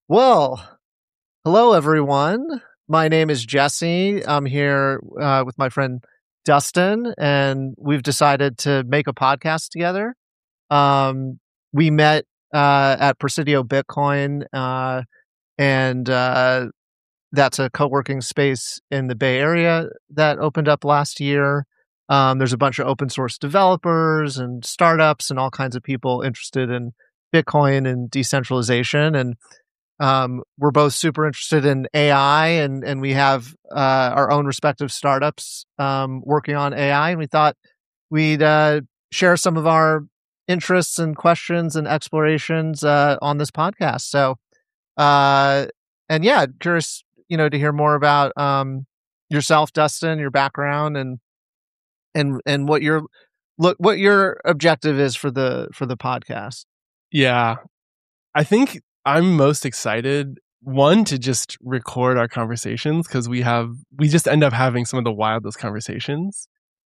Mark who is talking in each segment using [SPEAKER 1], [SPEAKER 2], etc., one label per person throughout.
[SPEAKER 1] Well, hello everyone. My name is Jesse. I'm here with my friend Dustin, and we've decided to make a podcast together. We met at Presidio Bitcoin, and that's a co-working space in the Bay Area that opened up last year. There's a bunch of open source developers and startups and all kinds of people interested in Bitcoin and decentralization. And we're both super interested in AI, and we have our own respective startups working on AI. And we thought we'd share some of our interests and questions and explorations on this podcast. So, and yeah, curious, to hear more about yourself, Dustin, your background, and what your objective is for the podcast.
[SPEAKER 2] Yeah, I think I'm most excited, one, to just record our conversations because we just end up having some of the wildest conversations.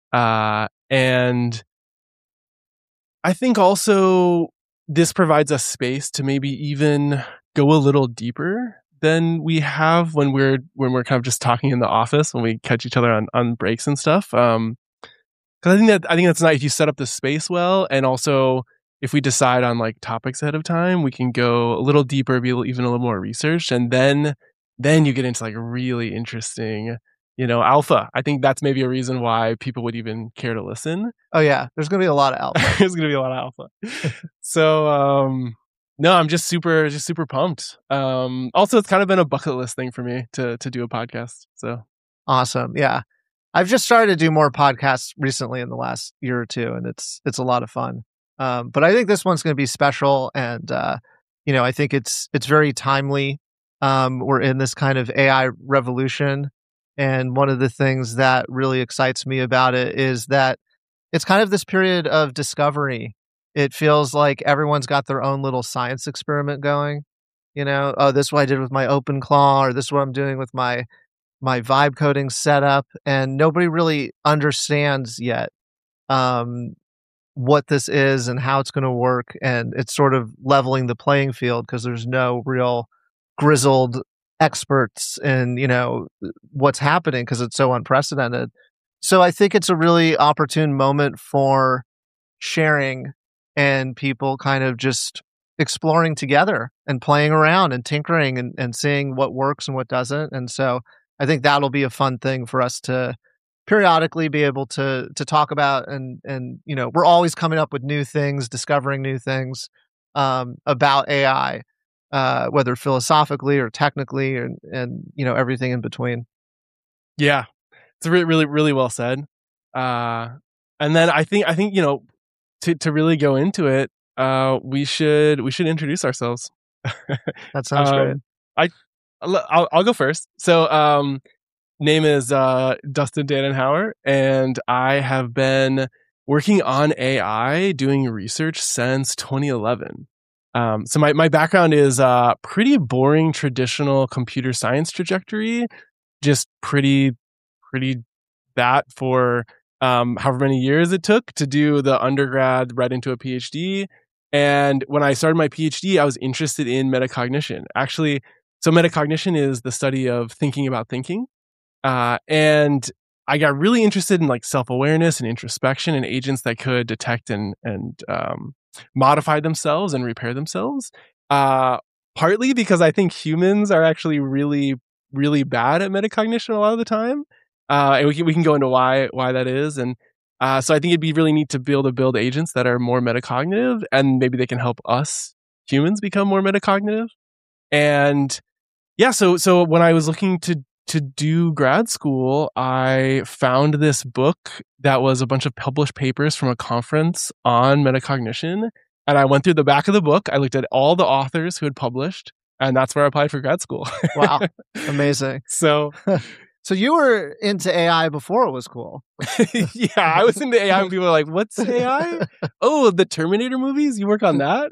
[SPEAKER 2] And I think also this provides us space to maybe even go a little deeper than we have when we're kind of just talking in the office when we catch each other on breaks and stuff. Because I think that's nice if you set up the space well, and also if we decide on like topics ahead of time, we can go a little deeper, be even a little more researched, and then you get into like really interesting, alpha. I think that's maybe a reason why people would even care to listen.
[SPEAKER 1] Oh yeah, there's gonna be a lot of alpha.
[SPEAKER 2] There's gonna be a lot of alpha. So no, I'm just super pumped. Also, it's kind of been a bucket list thing for me to do a podcast. So
[SPEAKER 1] awesome, yeah. I've just started to do more podcasts recently in the last year or two, and it's a lot of fun. But I think this one's going to be special, and I think it's very timely. We're in this kind of AI revolution, and one of the things that really excites me about it is that it's kind of this period of discovery. It feels like everyone's got their own little science experiment going. Oh, this is what I did with my OpenClaw, or this is what I'm doing with my vibe coding setup, and nobody really understands yet what this is and how it's going to work. And it's sort of leveling the playing field because there's no real grizzled experts in, what's happening because it's so unprecedented. So I think it's a really opportune moment for sharing and people kind of just exploring together and playing around and tinkering and seeing what works and what doesn't. And so I think that'll be a fun thing for us to periodically be able to talk about, and we're always coming up with new things, discovering new things about AI, whether philosophically or technically, and everything in between.
[SPEAKER 2] Yeah, it's really really well said. And then I think to really go into it, we should introduce ourselves.
[SPEAKER 1] That sounds great.
[SPEAKER 2] I'll go first. So name is Dustin Dannenhauer, and I have been working on AI, doing research since 2011. So my background is pretty boring traditional computer science trajectory, just pretty that for however many years it took to do the undergrad right into a PhD. And when I started my PhD, I was interested in metacognition. Actually, so metacognition is the study of thinking about thinking. And I got really interested in like self-awareness and introspection and agents that could detect and modify themselves and repair themselves. Partly because I think humans are actually really, really bad at metacognition a lot of the time. And we can go into why that is. And so I think it'd be really neat to be able to build agents that are more metacognitive, and maybe they can help us humans become more metacognitive. And yeah, so when I was looking to do grad school, I found this book that was a bunch of published papers from a conference on metacognition. And I went through the back of the book. I looked at all the authors who had published, and that's where I applied for grad school.
[SPEAKER 1] Wow. Amazing.
[SPEAKER 2] So
[SPEAKER 1] you were into AI before it was cool.
[SPEAKER 2] Yeah, I was into AI and people were like, what's AI? Oh, the Terminator movies? You work on that?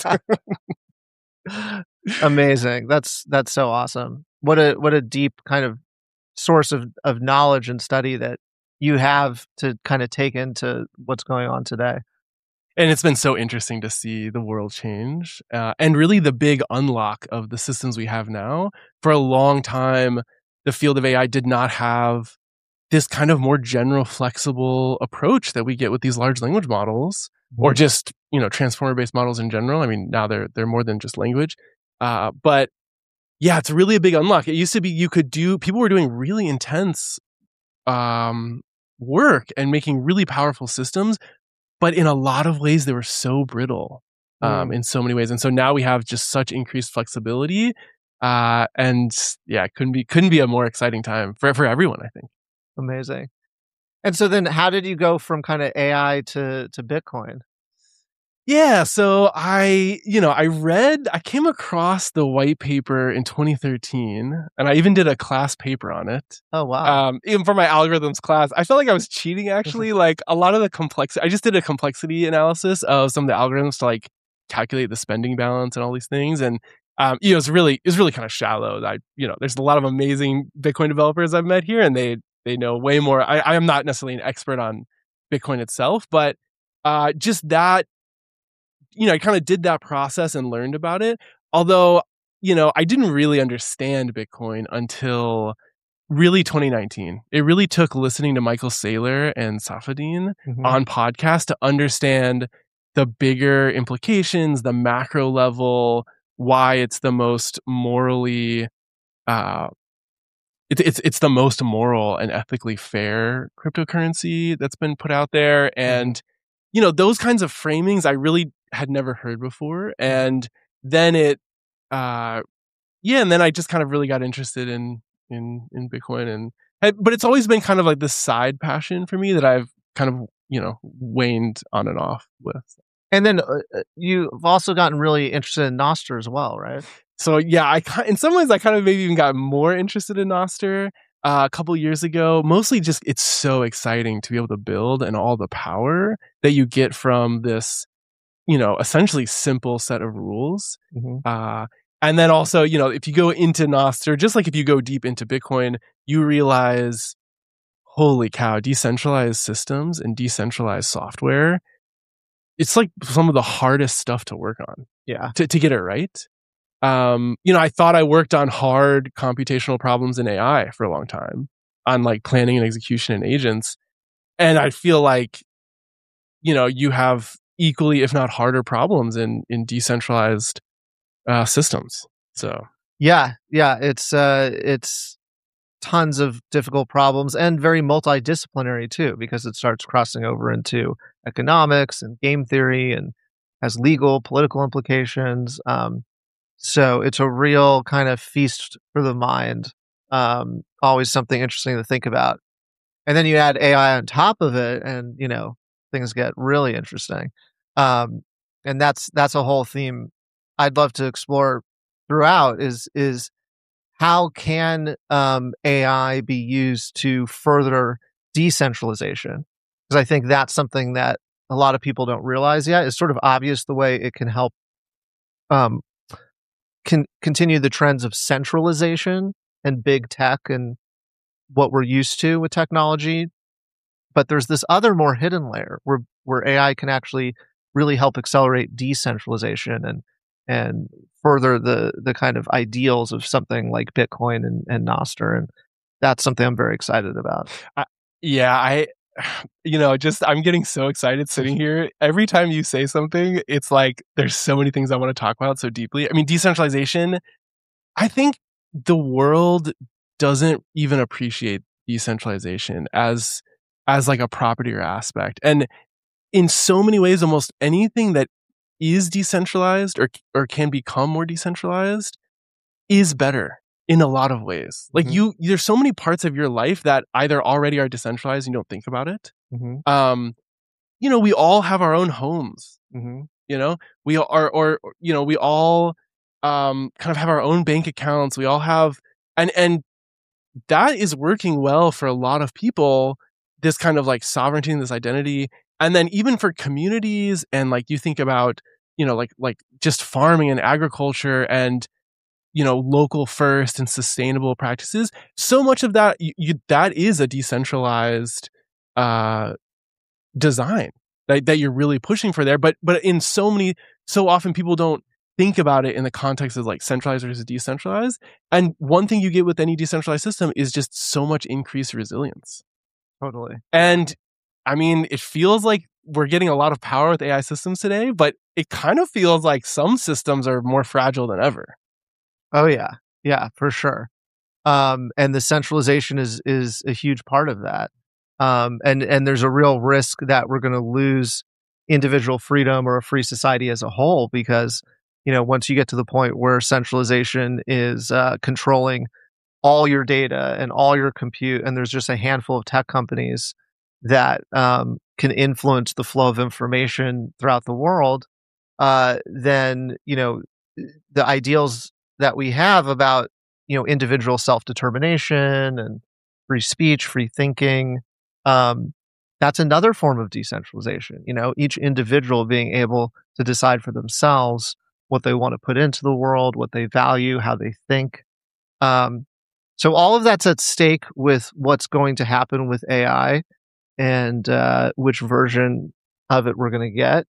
[SPEAKER 1] Amazing. That's so awesome. What a deep kind of source of knowledge and study that you have to kind of take into what's going on today.
[SPEAKER 2] And it's been so interesting to see the world change. And really the big unlock of the systems we have now. For a long time, the field of AI did not have this kind of more general, flexible approach that we get with these large language models, or just, transformer-based models in general. I mean, now they're more than just language. But yeah, it's really a big unlock. It used to be people were doing really intense work and making really powerful systems, but in a lot of ways they were so brittle in so many ways. And so now we have just such increased flexibility. And yeah, couldn't be a more exciting time for everyone, I think.
[SPEAKER 1] Amazing. And so then how did you go from kind of AI to Bitcoin?
[SPEAKER 2] Yeah, so I came across the white paper in 2013, and I even did a class paper on it.
[SPEAKER 1] Oh, wow.
[SPEAKER 2] Even for my algorithms class, I felt like I was cheating, actually. Like, a lot of the complexity, I just did a complexity analysis of some of the algorithms to like calculate the spending balance and all these things. And it's really kind of shallow. There's a lot of amazing Bitcoin developers I've met here, and they know way more. I am not necessarily an expert on Bitcoin itself, but just that, I kind of did that process and learned about it. Although, I didn't really understand Bitcoin until really 2019. It really took listening to Michael Saylor and Safadine on podcasts to understand the bigger implications, the macro level, why it's the most morally, it's the most moral and ethically fair cryptocurrency that's been put out there. And, those kinds of framings I really had never heard before. And then and then I just kind of really got interested in Bitcoin, but it's always been kind of like this side passion for me that I've kind of, waned on and off with.
[SPEAKER 1] And then you've also gotten really interested in Nostr as well, right?
[SPEAKER 2] So yeah, in some ways I kind of maybe even got more interested in Nostr a couple years ago. Mostly just it's so exciting to be able to build, and all the power that you get from this, essentially simple set of rules. And then also, if you go into Nostr, just like if you go deep into Bitcoin, you realize, holy cow, decentralized systems and decentralized software, it's like some of the hardest stuff to work on.
[SPEAKER 1] Yeah.
[SPEAKER 2] To get it right. I thought I worked on hard computational problems in AI for a long time, on like planning and execution and agents. And I feel like, you have equally, if not harder, problems in decentralized systems. So
[SPEAKER 1] yeah, it's tons of difficult problems, and very multidisciplinary too, because it starts crossing over into economics and game theory and has legal, political implications. So it's a real kind of feast for the mind. Always something interesting to think about. And then you add AI on top of it, and things get really interesting. And that's a whole theme I'd love to explore throughout. Is how can AI be used to further decentralization? Because I think that's something that a lot of people don't realize yet. It's sort of obvious the way it can help continue the trends of centralization and big tech and what we're used to with technology. But there's this other more hidden layer where AI can actually really help accelerate decentralization and further the kind of ideals of something like Bitcoin and Nostr. And that's something I'm very excited about.
[SPEAKER 2] I'm getting so excited sitting here. Every time you say something, it's like there's so many things I want to talk about so deeply. I mean, decentralization, I think the world doesn't even appreciate decentralization as like a property or aspect. And in so many ways, almost anything that is decentralized or can become more decentralized is better in a lot of ways. Like there's so many parts of your life that either already are decentralized and you don't think about it. We all have our own homes. We are, we all kind of have our own bank accounts. We all have, and that is working well for a lot of people, this kind of like sovereignty and this identity. And then even for communities, and like you think about, like just farming and agriculture and, local first and sustainable practices. So much of that, that is a decentralized design. that you're really pushing for there. But in so often people don't think about it in the context of like centralized versus decentralized. And one thing you get with any decentralized system is just so much increased resilience.
[SPEAKER 1] Totally.
[SPEAKER 2] And I mean, it feels like we're getting a lot of power with AI systems today, but it kind of feels like some systems are more fragile than ever.
[SPEAKER 1] Oh yeah. Yeah, for sure. And the centralization is a huge part of that. And there's a real risk that we're going to lose individual freedom or a free society as a whole, because, once you get to the point where centralization is controlling all your data and all your compute, and there's just a handful of tech companies that can influence the flow of information throughout the world, then, the ideals that we have about, individual self-determination and free speech, free thinking, that's another form of decentralization. Each individual being able to decide for themselves what they want to put into the world, what they value, how they think. So all of that's at stake with what's going to happen with AI and which version of it we're going to get.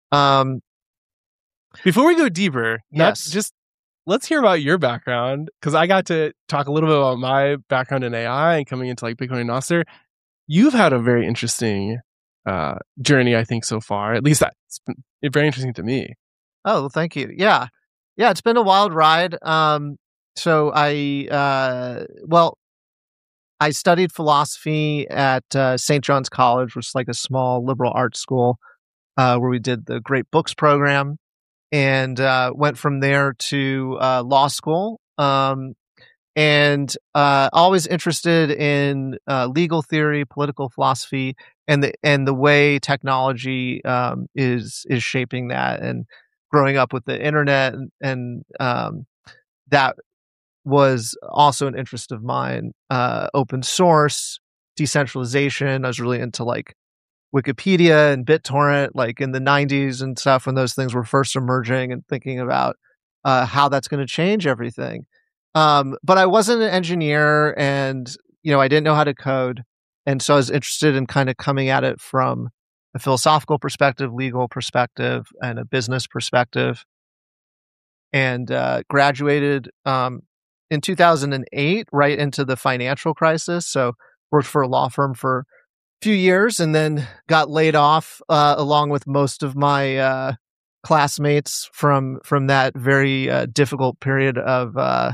[SPEAKER 2] Before we go deeper,
[SPEAKER 1] yes,
[SPEAKER 2] let's hear about your background, because I got to talk a little bit about my background in AI and coming into like Bitcoin and Nostr. You've had a very interesting journey, I think, so far. At least that's been very interesting to me.
[SPEAKER 1] Oh, well, thank you. Yeah, it's been a wild ride. So I studied philosophy at St. John's College, which is like a small liberal arts school, where we did the Great Books program, and went from there to law school. And always interested in legal theory, political philosophy, and the way technology is shaping that. And growing up with the internet, and that was also an interest of mine. Open source, decentralization. I was really into like Wikipedia and BitTorrent, like in the 90s and stuff, when those things were first emerging, and thinking about how that's going to change everything. But I wasn't an engineer, and I didn't know how to code, and so I was interested in kind of coming at it from a philosophical perspective, legal perspective, and a business perspective. And graduated in 2008, right into the financial crisis. So worked for a law firm for a few years, and then got laid off along with most of my classmates from that very difficult period of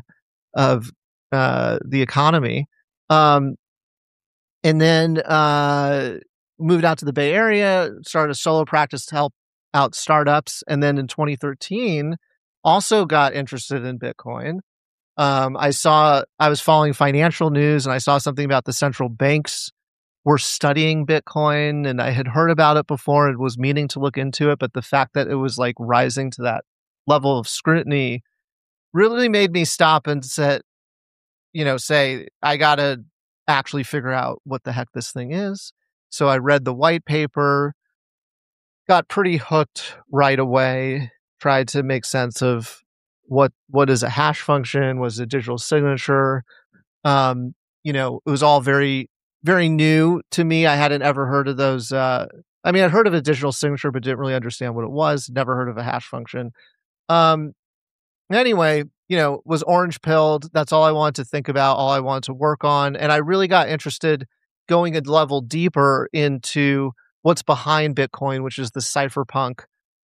[SPEAKER 1] the economy. And then moved out to the Bay Area, started a solo practice to help out startups. And then in 2013, also got interested in Bitcoin. I was following financial news, and I saw something about the central banks were studying Bitcoin, and I had heard about it before and was meaning to look into it. But the fact that it was like rising to that level of scrutiny really made me stop and say, I got to actually figure out what the heck this thing is. So I read the white paper, got pretty hooked right away, tried to make sense of what is a hash function, was a digital signature. It was all very, very new to me. I hadn't ever heard of those. I'd heard of a digital signature, but didn't really understand what it was. Never heard of a hash function. Anyway, was orange pilled. That's all I wanted to think about, all I wanted to work on. And I really got interested going a level deeper into what's behind Bitcoin, which is the cypherpunk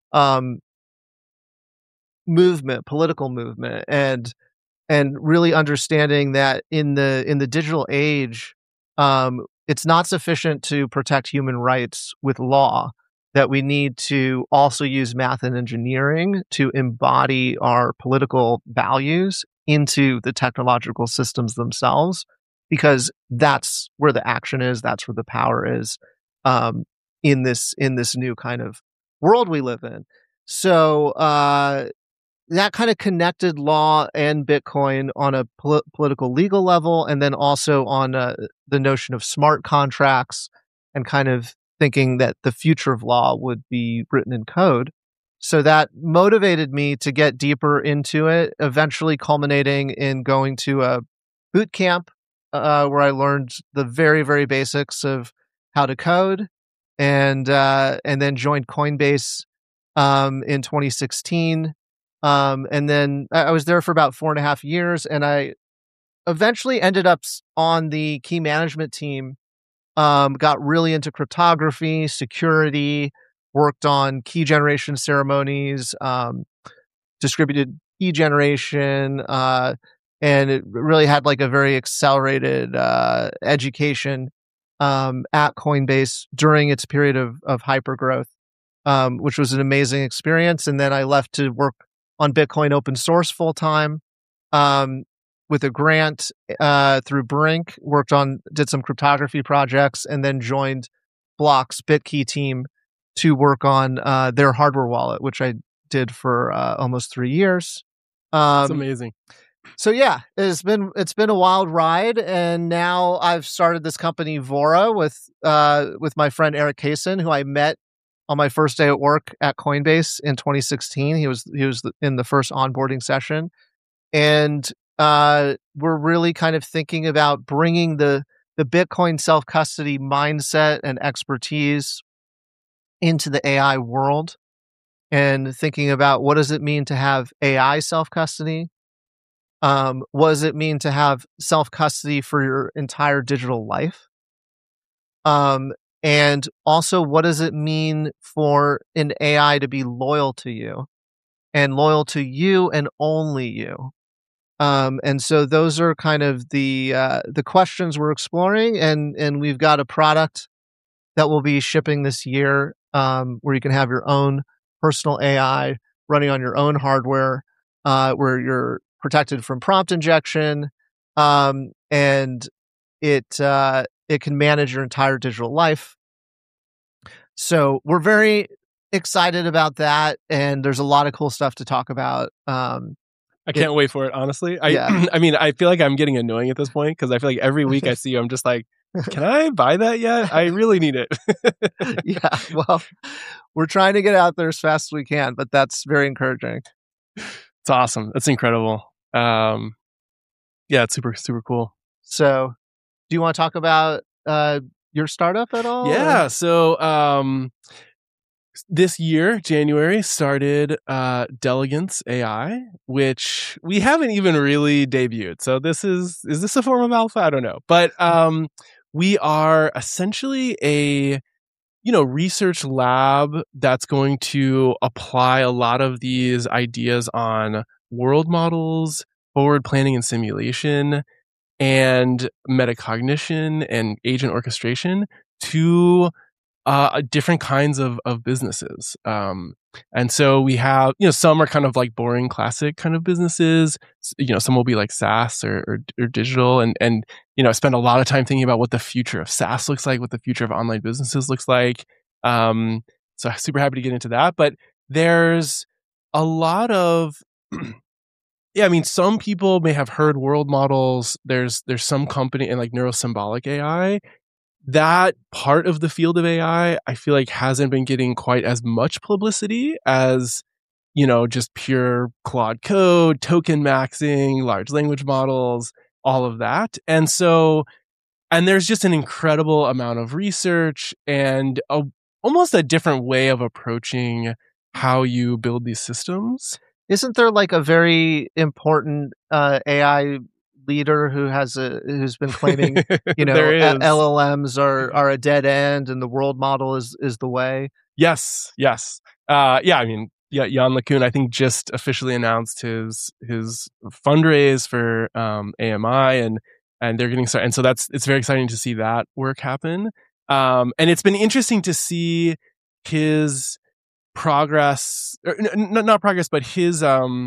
[SPEAKER 1] movement, political movement, and really understanding that in the digital age, it's not sufficient to protect human rights with law, that we need to also use math and engineering to embody our political values into the technological systems themselves, because that's where the action is, that's where the power is, in this new kind of world we live in. So that kind of connected law and Bitcoin on a political legal level, and then also on the notion of smart contracts, and kind of thinking that the future of law would be written in code. So that motivated me to get deeper into it, eventually culminating in going to a boot camp where I learned the very, very basics of how to code. and then joined Coinbase in 2016. And then I was there for about 4.5 years, and I eventually ended up on the key management team. Got really into cryptography, security, worked on key generation ceremonies, distributed key generation, and it really had like a very accelerated education at Coinbase during its period of hypergrowth, which was an amazing experience. And then I left to work on Bitcoin open source full time with a grant through Brink. Did some cryptography projects, and then joined Block's Bitkey team to work on their hardware wallet, which I did for almost 3 years.
[SPEAKER 2] It's amazing.
[SPEAKER 1] So yeah, it's been a wild ride, and now I've started this company Vora with my friend Eric Kaysen, who I met on my first day at work at Coinbase in 2016. He was in the first onboarding session, and we're really kind of thinking about bringing the Bitcoin self-custody mindset and expertise into the AI world, and thinking about what does it mean to have AI self-custody? What does it mean to have self-custody for your entire digital life? And also, what does it mean for an AI to be loyal to you and only you? And so those are kind of the questions we're exploring, and we've got a product that will be shipping this year, where you can have your own personal AI running on your own hardware, where you're protected from prompt injection, and it can manage your entire digital life. So we're very excited about that, and there's a lot of cool stuff to talk about.
[SPEAKER 2] I can't wait for it, honestly.
[SPEAKER 1] Yeah.
[SPEAKER 2] I mean, I feel like I'm getting annoying at this point because I feel like every week I see you, I'm just like, can I buy that yet? I really need it.
[SPEAKER 1] Yeah, well, we're trying to get out there as fast as we can, but that's very encouraging.
[SPEAKER 2] It's awesome. That's incredible. Yeah, it's super, super cool.
[SPEAKER 1] So, do you want to talk about your startup at all?
[SPEAKER 2] Yeah. So, this year, January, started Delegance AI, which we haven't even really debuted. So is this a form of alpha? I don't know. But we are essentially a research lab that's going to apply a lot of these ideas on world models, forward planning and simulation, and metacognition and agent orchestration to different kinds of businesses. And so we have, some are kind of like boring classic kind of businesses. Some will be like SaaS or digital. And I spend a lot of time thinking about what the future of SaaS looks like, what the future of online businesses looks like. So I'm super happy to get into that. But there's a lot of, yeah, I mean, some people may have heard world models. There's some company and like neurosymbolic AI. That part of the field of AI, I feel like hasn't been getting quite as much publicity as, just pure Claude code, token maxing, large language models, all of that. And there's just an incredible amount of research and almost a different way of approaching how you build these systems.
[SPEAKER 1] Isn't there like a very important AI leader who's been claiming, LLMs are a dead end and the world model is the way?
[SPEAKER 2] Yes. I mean, Yann LeCun, I think, just officially announced his fundraise for AMI, and they're getting started. And so it's very exciting to see that work happen. And it's been interesting to see his progress, or not progress, but his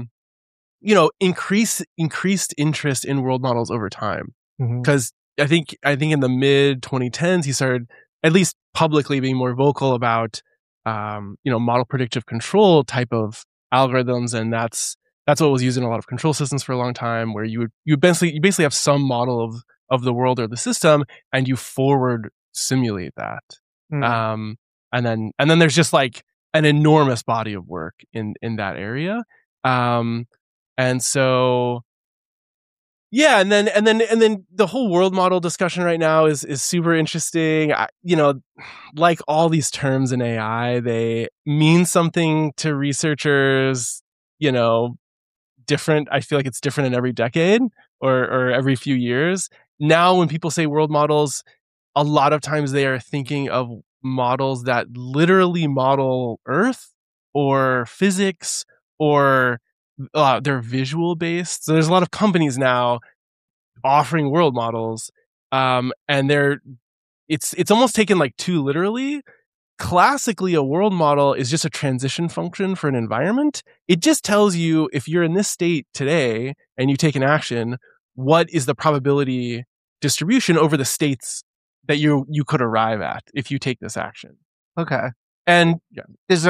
[SPEAKER 2] increased interest in world models over time. Because I think in the mid 2010s he started at least publicly being more vocal about model predictive control type of algorithms, and that's what was used in a lot of control systems for a long time, where you basically have some model of the world or the system, and you forward simulate that. And then there's just like an enormous body of work in that area. And so, Yeah, and then the whole world model discussion right now is super interesting. Like all these terms in AI, they mean something to researchers, different. I feel like it's different in every decade or every few years. Now, when people say world models, a lot of times they are thinking of models that literally model Earth or physics or they're visual based. So there's a lot of companies now offering world models, and it's almost taken like too literally. Classically, a world model is just a transition function for an environment. It just tells you if you're in this state today and you take an action, what is the probability distribution over the states that you could arrive at if you take this action.
[SPEAKER 1] Okay.
[SPEAKER 2] And yeah.
[SPEAKER 1] Is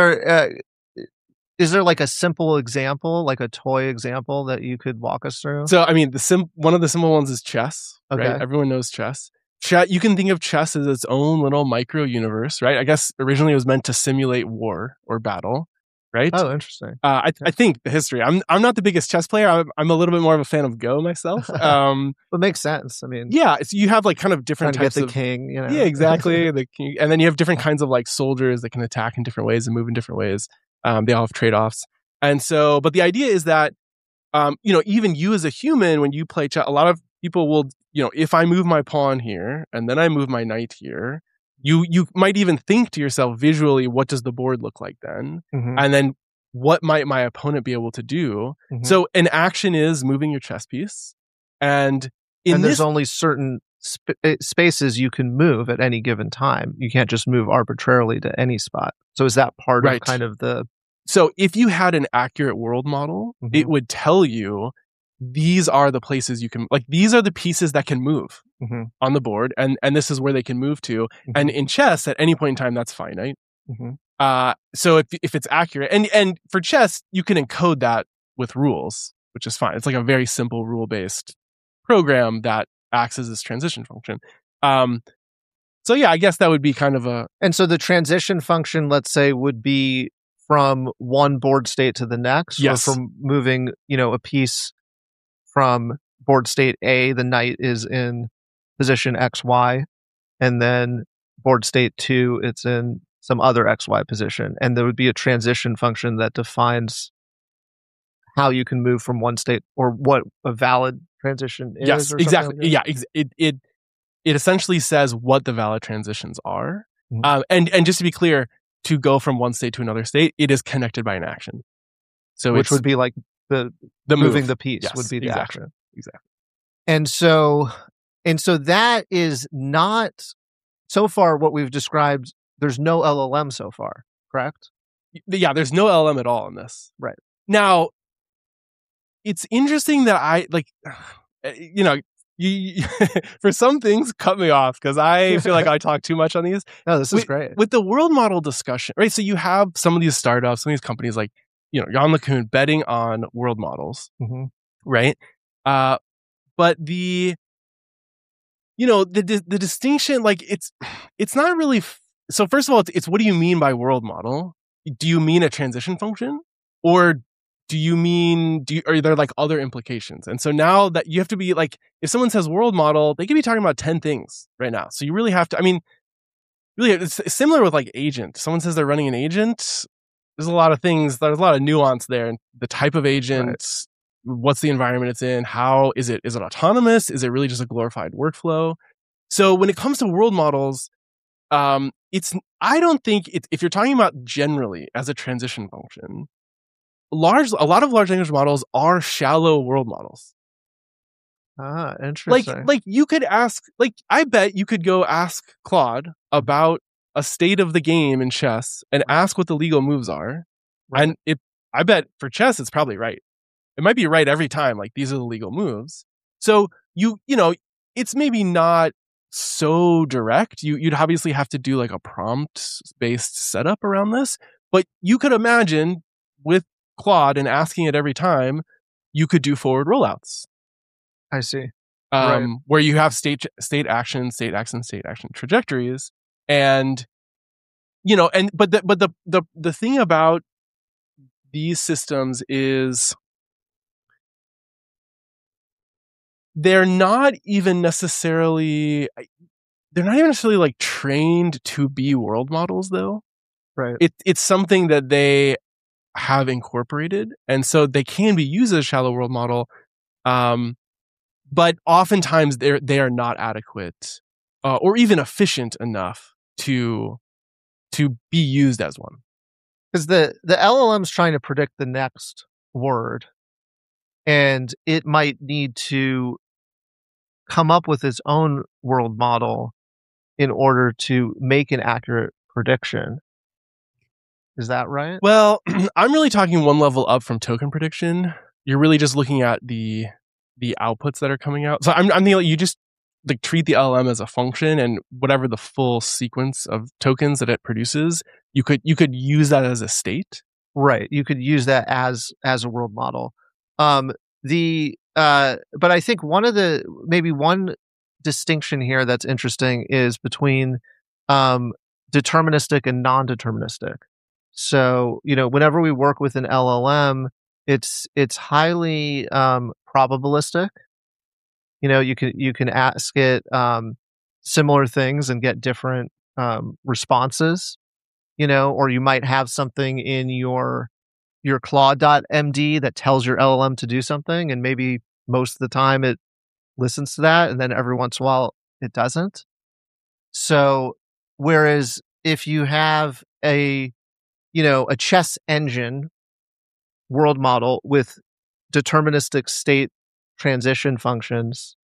[SPEAKER 1] there like a simple example, like a toy example that you could walk us through?
[SPEAKER 2] So, I mean, one of the simple ones is chess,
[SPEAKER 1] Okay.
[SPEAKER 2] right? Everyone knows chess. You can think of chess as its own little micro universe, right? I guess originally it was meant to simulate war or battle, right?
[SPEAKER 1] Oh, interesting.
[SPEAKER 2] I think the history. I'm not the biggest chess player. I'm a little bit more of a fan of Go myself.
[SPEAKER 1] It makes sense. I mean,
[SPEAKER 2] yeah, so you have like kind of different
[SPEAKER 1] trying
[SPEAKER 2] types
[SPEAKER 1] to get
[SPEAKER 2] of
[SPEAKER 1] the king.
[SPEAKER 2] Yeah, exactly. The king, and then you have different kinds of like soldiers that can attack in different ways and move in different ways. They all have trade offs, and so. But the idea is that even you as a human, when you play chess, a lot of people will, if I move my pawn here and then I move my knight here, you might even think to yourself visually, what does the board look like then?
[SPEAKER 1] Mm-hmm.
[SPEAKER 2] And then what might my opponent be able to do? Mm-hmm. So an action is moving your chess piece. And
[SPEAKER 1] there's only certain spaces you can move at any given time. You can't just move arbitrarily to any spot. So is that part of kind of the...
[SPEAKER 2] So if you had an accurate world model, mm-hmm. it would tell you these are the places you can, like these are the pieces that can move mm-hmm. on the board, and this is where they can move to. Mm-hmm. And in chess, at any point in time, that's finite. Mm-hmm. So if it's accurate, and for chess, you can encode that with rules, which is fine. It's like a very simple rule-based program that acts as this transition function. So yeah, I guess that would be kind of a...
[SPEAKER 1] And so the transition function, let's say, would be from one board state to the next,
[SPEAKER 2] yes.
[SPEAKER 1] or from moving, a piece from board state A, the knight is in position XY, and then board state 2, it's in some other XY position. And there would be a transition function that defines how you can move from one state, or what a valid transition is.
[SPEAKER 2] Yes,
[SPEAKER 1] or
[SPEAKER 2] exactly.
[SPEAKER 1] Like
[SPEAKER 2] Yeah, it essentially says what the valid transitions are. Mm-hmm. And just to be clear, to go from one state to another state, it is connected by an action. So
[SPEAKER 1] which would be like the moving the piece,
[SPEAKER 2] yes,
[SPEAKER 1] would be the
[SPEAKER 2] exactly.
[SPEAKER 1] action.
[SPEAKER 2] Exactly.
[SPEAKER 1] And so that is not, so far what we've described, there's no LLM so far, correct?
[SPEAKER 2] Yeah, there's no LLM at all in this.
[SPEAKER 1] Right.
[SPEAKER 2] Now, it's interesting that you for some things, cut me off, because I feel like I talk too much on these.
[SPEAKER 1] No, this is great.
[SPEAKER 2] With the world model discussion, right? So you have some of these startups, some of these companies like, Yann LeCun betting on world models, mm-hmm. right? But the distinction, like it's not really. So first of all, it's what do you mean by world model? Do you mean a transition function, or do you mean, are there like other implications? And so now that you have to be like, if someone says world model, they could be talking about 10 things right now. So you really have to, really, it's similar with like agent. Someone says they're running an agent. There's a lot of things, there's a lot of nuance there. And the type of agent, right. What's the environment it's in? How is it autonomous? Is it really just a glorified workflow? So when it comes to world models, I don't think if you're talking about generally as a transition function, a lot of large language models are shallow world models.
[SPEAKER 1] Ah, interesting.
[SPEAKER 2] Like you could ask, like I bet you could go ask Claude about a state of the game in chess and ask what the legal moves are. Right. And I bet for chess it's probably right. It might be right every time, like these are the legal moves. So it's maybe not so direct. You'd obviously have to do like a prompt-based setup around this, but you could imagine with Claude and asking it every time, you could do forward rollouts.
[SPEAKER 1] I see.
[SPEAKER 2] Right. Where you have state action trajectories, and but the thing about these systems is they're not even necessarily like trained to be world models, though.
[SPEAKER 1] Right.
[SPEAKER 2] It's something that they have incorporated, and so they can be used as a shallow world model. But oftentimes they are not adequate or even efficient enough to be used as one.
[SPEAKER 1] Because the LLM's trying to predict the next word, and it might need to come up with its own world model in order to make an accurate prediction. Is that right?
[SPEAKER 2] Well, I'm really talking one level up from token prediction. You're really just looking at the outputs that are coming out. So I'm thinking like you just like treat the LLM as a function, and whatever the full sequence of tokens that it produces, you could use that as a state.
[SPEAKER 1] Right. You could use that as a world model. But I think one distinction here that's interesting is between deterministic and non-deterministic. So, whenever we work with an LLM, it's highly probabilistic. You can ask it similar things and get different responses. Or you might have something in your Claude.md that tells your LLM to do something, and maybe most of the time it listens to that, and then every once in a while it doesn't. So, whereas if you have a chess engine world model with deterministic state transition functions,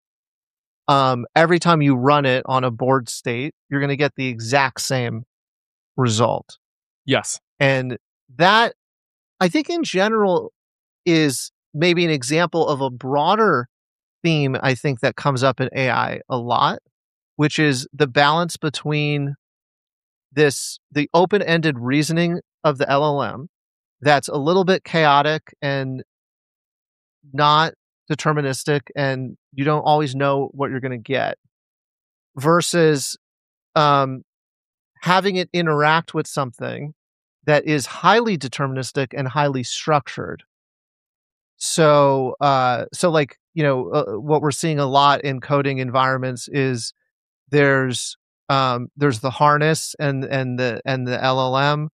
[SPEAKER 1] every time you run it on a board state, you're going to get the exact same result.
[SPEAKER 2] Yes.
[SPEAKER 1] And that, I think in general, is maybe an example of a broader theme, I think, that comes up in AI a lot, which is the balance between the open-ended reasoning of the LLM that's a little bit chaotic and not deterministic, and you don't always know what you're going to get, versus having it interact with something that is highly deterministic and highly structured. So what we're seeing a lot in coding environments is there's the harness and the LLM,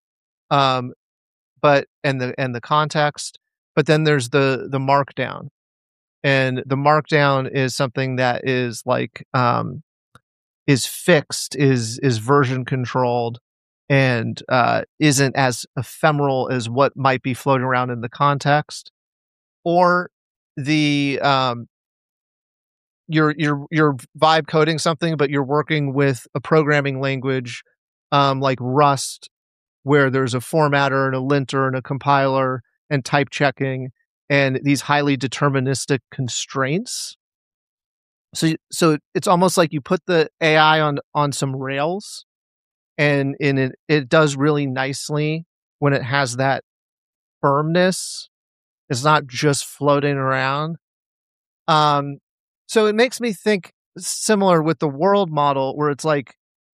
[SPEAKER 1] but the context, but then there's the markdown, and the markdown is something that is like is fixed, is version controlled, and isn't as ephemeral as what might be floating around in the context, or the you're vibe coding something, but you're working with a programming language like Rust, where there's a formatter and a linter and a compiler and type checking and these highly deterministic constraints. So it's almost like you put the AI on some rails, and it does really nicely when it has that firmness. It's not just floating around. So it makes me think similar with the world model, where it's like,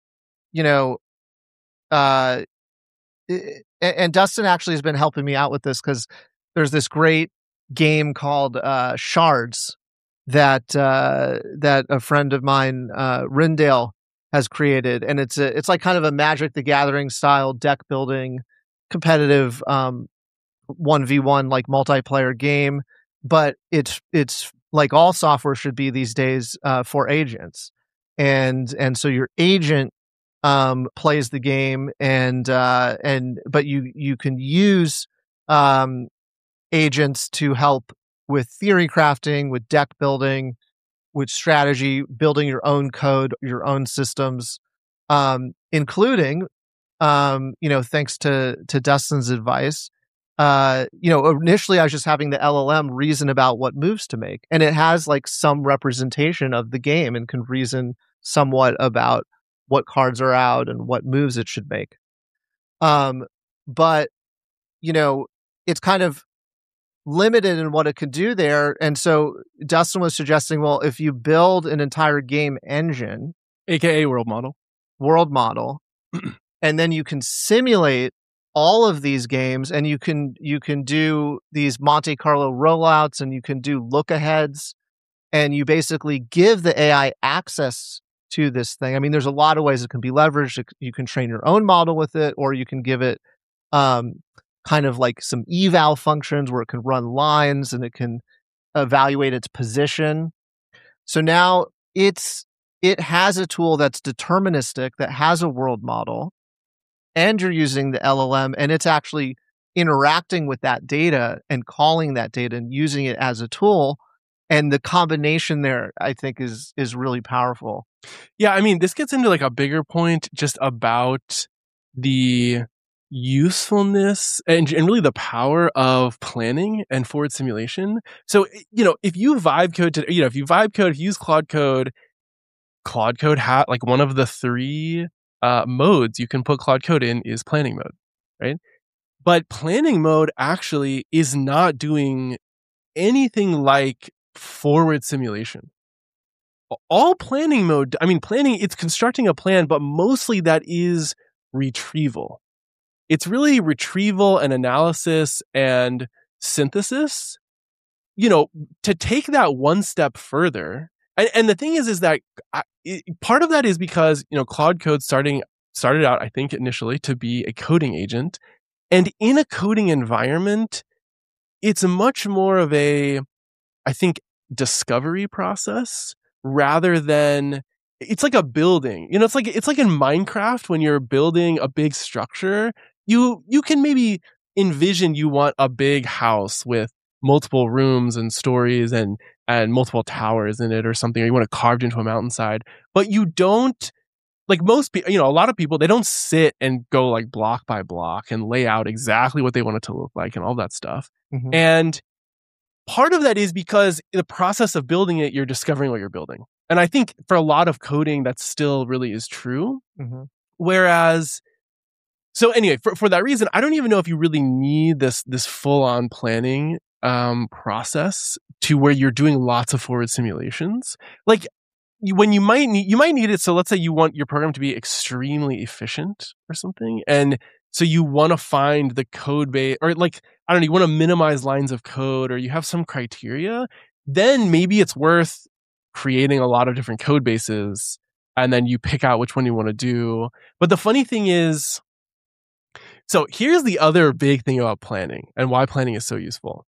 [SPEAKER 1] and Dustin actually has been helping me out with this, because there's this great game called Shards that a friend of mine, Rindale, has created, and it's like kind of a Magic the Gathering style deck building, competitive 1v1 like multiplayer game, but it's like all software should be these days for agents, and so your agent plays the game, but you can use agents to help with theory crafting, with deck building, with strategy, building your own code, your own systems, including, thanks to Dustin's advice, initially I was just having the LLM reason about what moves to make, and it has like some representation of the game and can reason somewhat about what cards are out and what moves it should make. But it's kind of limited in what it could do there. And so Dustin was suggesting, well, if you build an entire game engine,
[SPEAKER 2] aka world model,
[SPEAKER 1] and then you can simulate all of these games, and you can do these Monte Carlo rollouts, and you can do look aheads, and you basically give the AI access to this thing. I mean, there's a lot of ways it can be leveraged. You can train your own model with it, or you can give it um, kind of like some eval functions where it can run lines and it can evaluate its position. So now it has a tool that's deterministic, that has a world model, and you're using the LLM, and it's actually interacting with that data and calling that data and using it as a tool. And the combination there, I think, is really powerful.
[SPEAKER 2] Yeah, I mean, this gets into like a bigger point just about the usefulness and really the power of planning and forward simulation. So, if you vibe code if you vibe code, if you use Claude Code like one of the three modes you can put Claude Code in is planning mode, right? But planning mode actually is not doing anything like forward simulation. All planning mode, planning, it's constructing a plan, but mostly that is retrieval. It's really retrieval and analysis and synthesis. To take that one step further, and the thing is that part of that is because, Claude Code started out, I think, initially to be a coding agent. And in a coding environment, it's much more of a, I think, discovery process rather than it's like a building. It's like in Minecraft when you're building a big structure, you can maybe envision you want a big house with multiple rooms and stories and multiple towers in it or something, or you want it carved into a mountainside. But you don't, like most people, a lot of people, they don't sit and go like block by block and lay out exactly what they want it to look like and all that stuff.
[SPEAKER 1] Mm-hmm.
[SPEAKER 2] And part of that is because in the process of building it, you're discovering what you're building. And I think for a lot of coding, that still really is true.
[SPEAKER 1] Mm-hmm.
[SPEAKER 2] Whereas, so anyway, for that reason, I don't even know if you really need this full-on planning process to where you're doing lots of forward simulations. Like when you might need it. So let's say you want your program to be extremely efficient or something. And so you want to find the code base, or like, I don't know, you want to minimize lines of code, or you have some criteria, then maybe it's worth creating a lot of different code bases and then you pick out which one you want to do. But the funny thing is, so here's the other big thing about planning and why planning is so useful.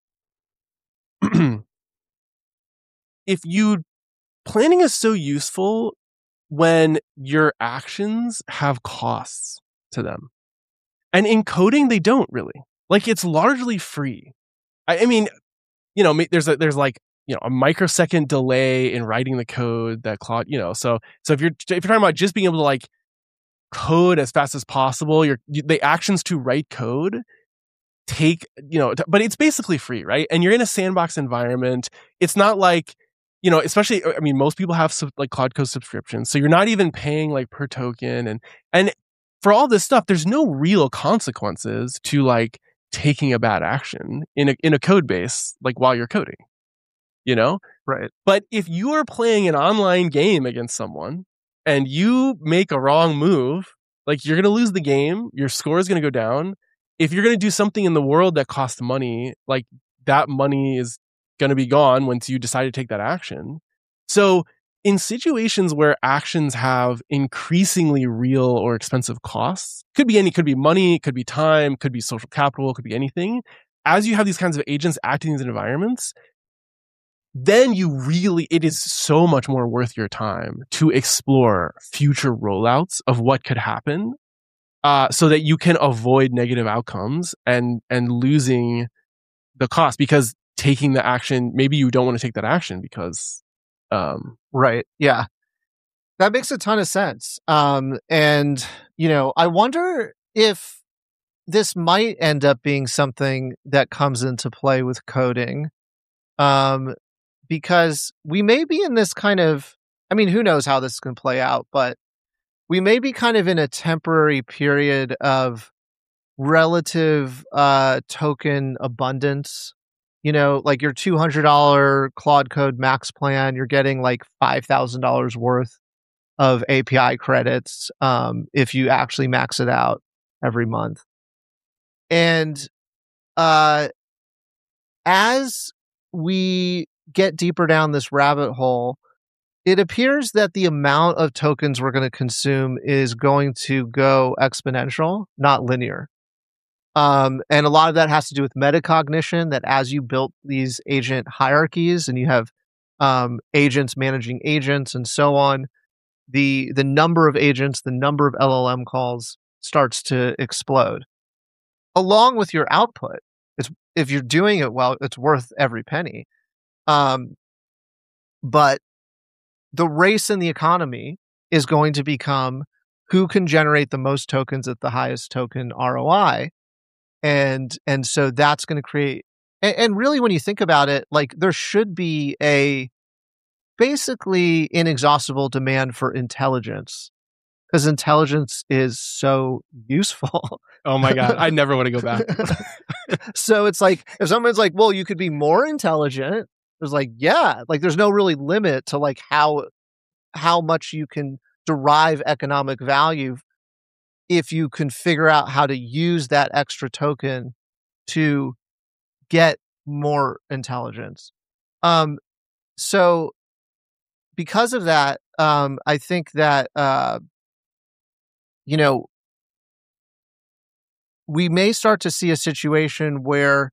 [SPEAKER 2] Planning is so useful when your actions have costs to them. And in coding, they don't really. Like, it's largely free. I mean, there's like, a microsecond delay in writing the code that Claude, so if you're talking about just being able to like code as fast as possible, the actions to write code take, but it's basically free, right? And you're in a sandbox environment. It's not like, especially, most people have like Claude Code subscriptions, so you're not even paying like per token, and for all this stuff, there's no real consequences to like taking a bad action in a code base, like while you're coding,
[SPEAKER 1] Right.
[SPEAKER 2] But if you are playing an online game against someone and you make a wrong move, like you're going to lose the game, your score is going to go down. If you're going to do something in the world that costs money, like that money is going to be gone once you decide to take that action. So in situations where actions have increasingly real or expensive costs, could be money, could be time, could be social capital, could be anything. As you have these kinds of agents acting in these environments, then it is so much more worth your time to explore future rollouts of what could happen, so that you can avoid negative outcomes and losing the cost, because taking the action, maybe you don't want to take that action because
[SPEAKER 1] right. Yeah. That makes a ton of sense. And I wonder if this might end up being something that comes into play with coding. Because we may be in this kind of, who knows how this can play out, but we may be kind of in a temporary period of relative token abundance. Like your $200 Claude Code Max plan, you're getting like $5,000 worth of API credits if you actually max it out every month. And as we get deeper down this rabbit hole, it appears that the amount of tokens we're going to consume is going to go exponential, not linear. And a lot of that has to do with metacognition, that as you built these agent hierarchies and you have agents managing agents and so on, the number of agents, the number of LLM calls starts to explode. Along with your output. If you're doing it well, it's worth every penny. But the race in the economy is going to become who can generate the most tokens at the highest token ROI. And so that's going to create, and really when you think about it, like there should be a basically inexhaustible demand for intelligence, because intelligence is so useful.
[SPEAKER 2] Oh my God, I never want to go back.
[SPEAKER 1] So it's like, if someone's like, well, you could be more intelligent, it's like, yeah, like there's no really limit to like how much you can derive economic value if you can figure out how to use that extra token to get more intelligence. So because of that, I think that, we may start to see a situation where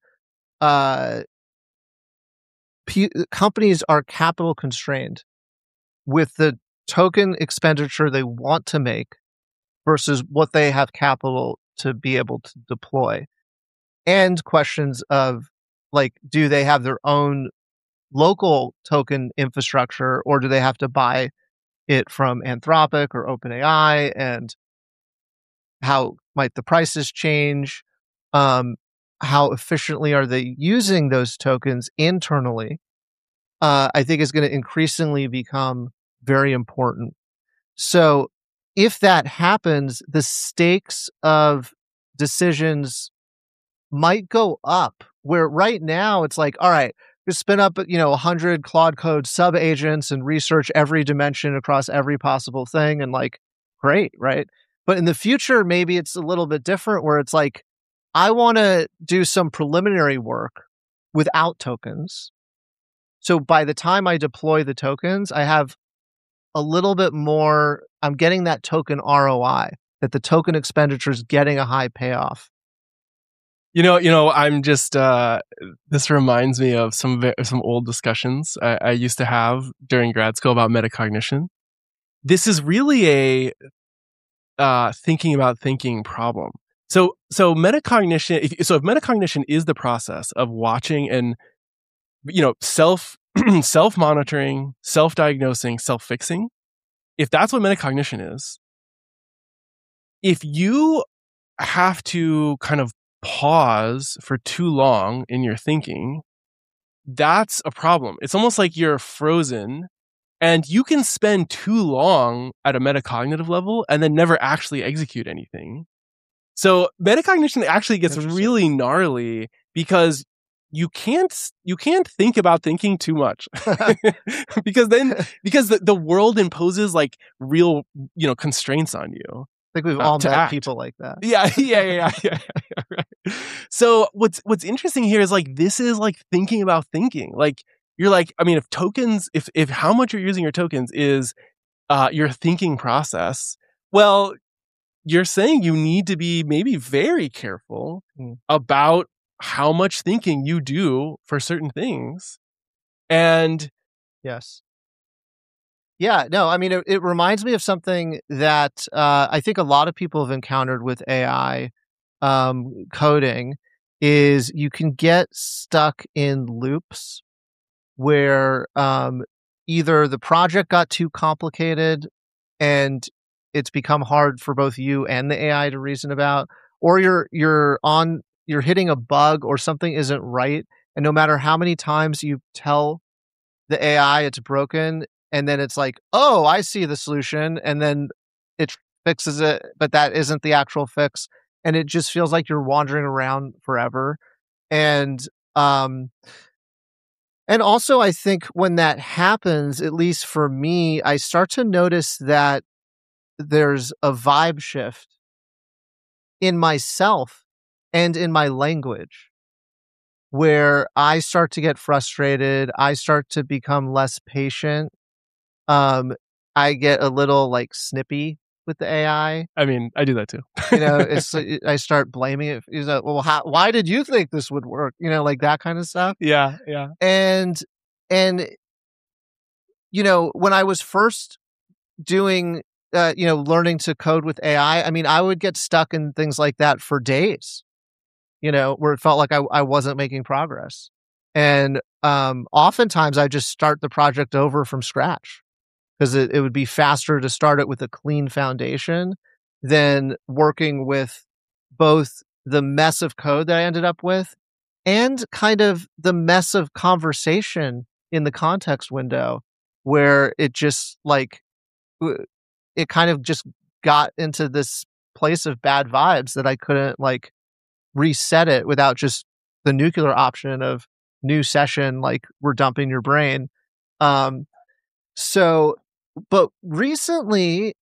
[SPEAKER 1] companies are capital constrained with the token expenditure they want to make versus what they have capital to be able to deploy. And questions of like, do they have their own local token infrastructure, or do they have to buy it from Anthropic or OpenAI? And how might the prices change? How efficiently are they using those tokens internally? I think is going to increasingly become very important. So if that happens, the stakes of decisions might go up, where right now it's like, all right, just spin up, 100 Claude Code sub agents and research every dimension across every possible thing. And like, great, right? But in the future, maybe it's a little bit different where it's like, I want to do some preliminary work without tokens. So by the time I deploy the tokens, I have a little bit more, I'm getting that token ROI, that the token expenditure is getting a high payoff.
[SPEAKER 2] I'm just, this reminds me of some old discussions I used to have during grad school about metacognition. This is really a thinking about thinking problem. So metacognition, if metacognition is the process of watching and, self-monitoring, self-diagnosing, self-fixing, if that's what metacognition is, if you have to kind of pause for too long in your thinking, that's a problem. It's almost like you're frozen and you can spend too long at a metacognitive level and then never actually execute anything. So metacognition actually gets really gnarly because you can't think about thinking too much because the world imposes like real, constraints on you.
[SPEAKER 1] I think we've all met people like that.
[SPEAKER 2] Yeah. Right. So what's interesting here is like, this is like thinking about thinking. Like you're like, I mean, if tokens, if how much you're using your tokens is your thinking process, well, you're saying you need to be maybe very careful about how much thinking you do for certain things. And
[SPEAKER 1] yes. Yeah, no, I mean, it reminds me of something that I think a lot of people have encountered with AI coding, is you can get stuck in loops where either the project got too complicated and it's become hard for both you and the AI to reason about, or you're hitting a bug or something isn't right, and no matter how many times you tell the AI it's broken, and then it's like, oh, I see the solution, and then it fixes it, but that isn't the actual fix, and it just feels like you're wandering around forever. And also, I think when that happens, at least for me, I start to notice that there's a vibe shift in myself and in my language. where I start to get frustrated. I start to become less patient. I get a little like snippy with the AI.
[SPEAKER 2] I mean, I do that too.
[SPEAKER 1] I start blaming it. Well, why did you think this would work? Like that kind of stuff.
[SPEAKER 2] Yeah.
[SPEAKER 1] And when I was first doing, learning to code with AI, I mean, I would get stuck in things like that for days, where it felt like I wasn't making progress. And oftentimes I just start the project over from scratch because it would be faster to start it with a clean foundation than working with both the mess of code that I ended up with and kind of the mess of conversation in the context window where it just it kind of just got into this place of bad vibes that I couldn't reset it without just the nuclear option of new session, like we're dumping your brain. But recently,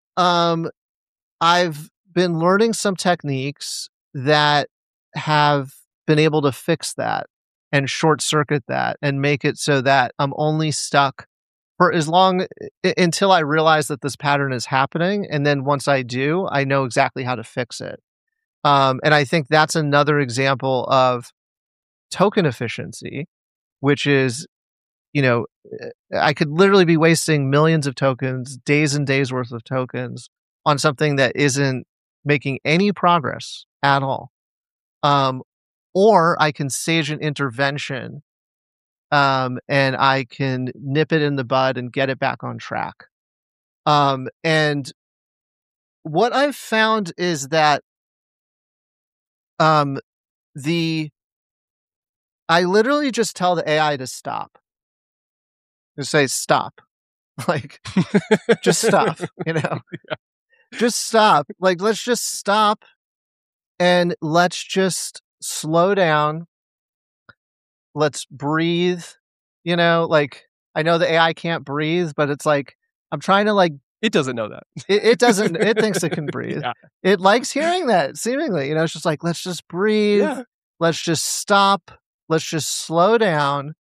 [SPEAKER 1] I've been learning some techniques that have been able to fix that and short circuit that and make it so that I'm only stuck for as long until I realize that this pattern is happening. And then once I do, I know exactly how to fix it. And I think that's another example of token efficiency, which is, I could literally be wasting millions of tokens, days and days worth of tokens on something that isn't making any progress at all. Or I can stage an intervention, and I can nip it in the bud and get it back on track. And what I've found is that I literally just tell the AI to stop. Just say stop. Just stop,
[SPEAKER 2] Yeah.
[SPEAKER 1] Just stop. Let's just stop and let's just slow down. Let's breathe. I know the AI can't breathe, but it's I'm trying to
[SPEAKER 2] It doesn't know that.
[SPEAKER 1] It doesn't. It thinks it can breathe.
[SPEAKER 2] Yeah.
[SPEAKER 1] It likes hearing that, seemingly. It's just let's just breathe.
[SPEAKER 2] Yeah.
[SPEAKER 1] Let's just stop. Let's just slow down.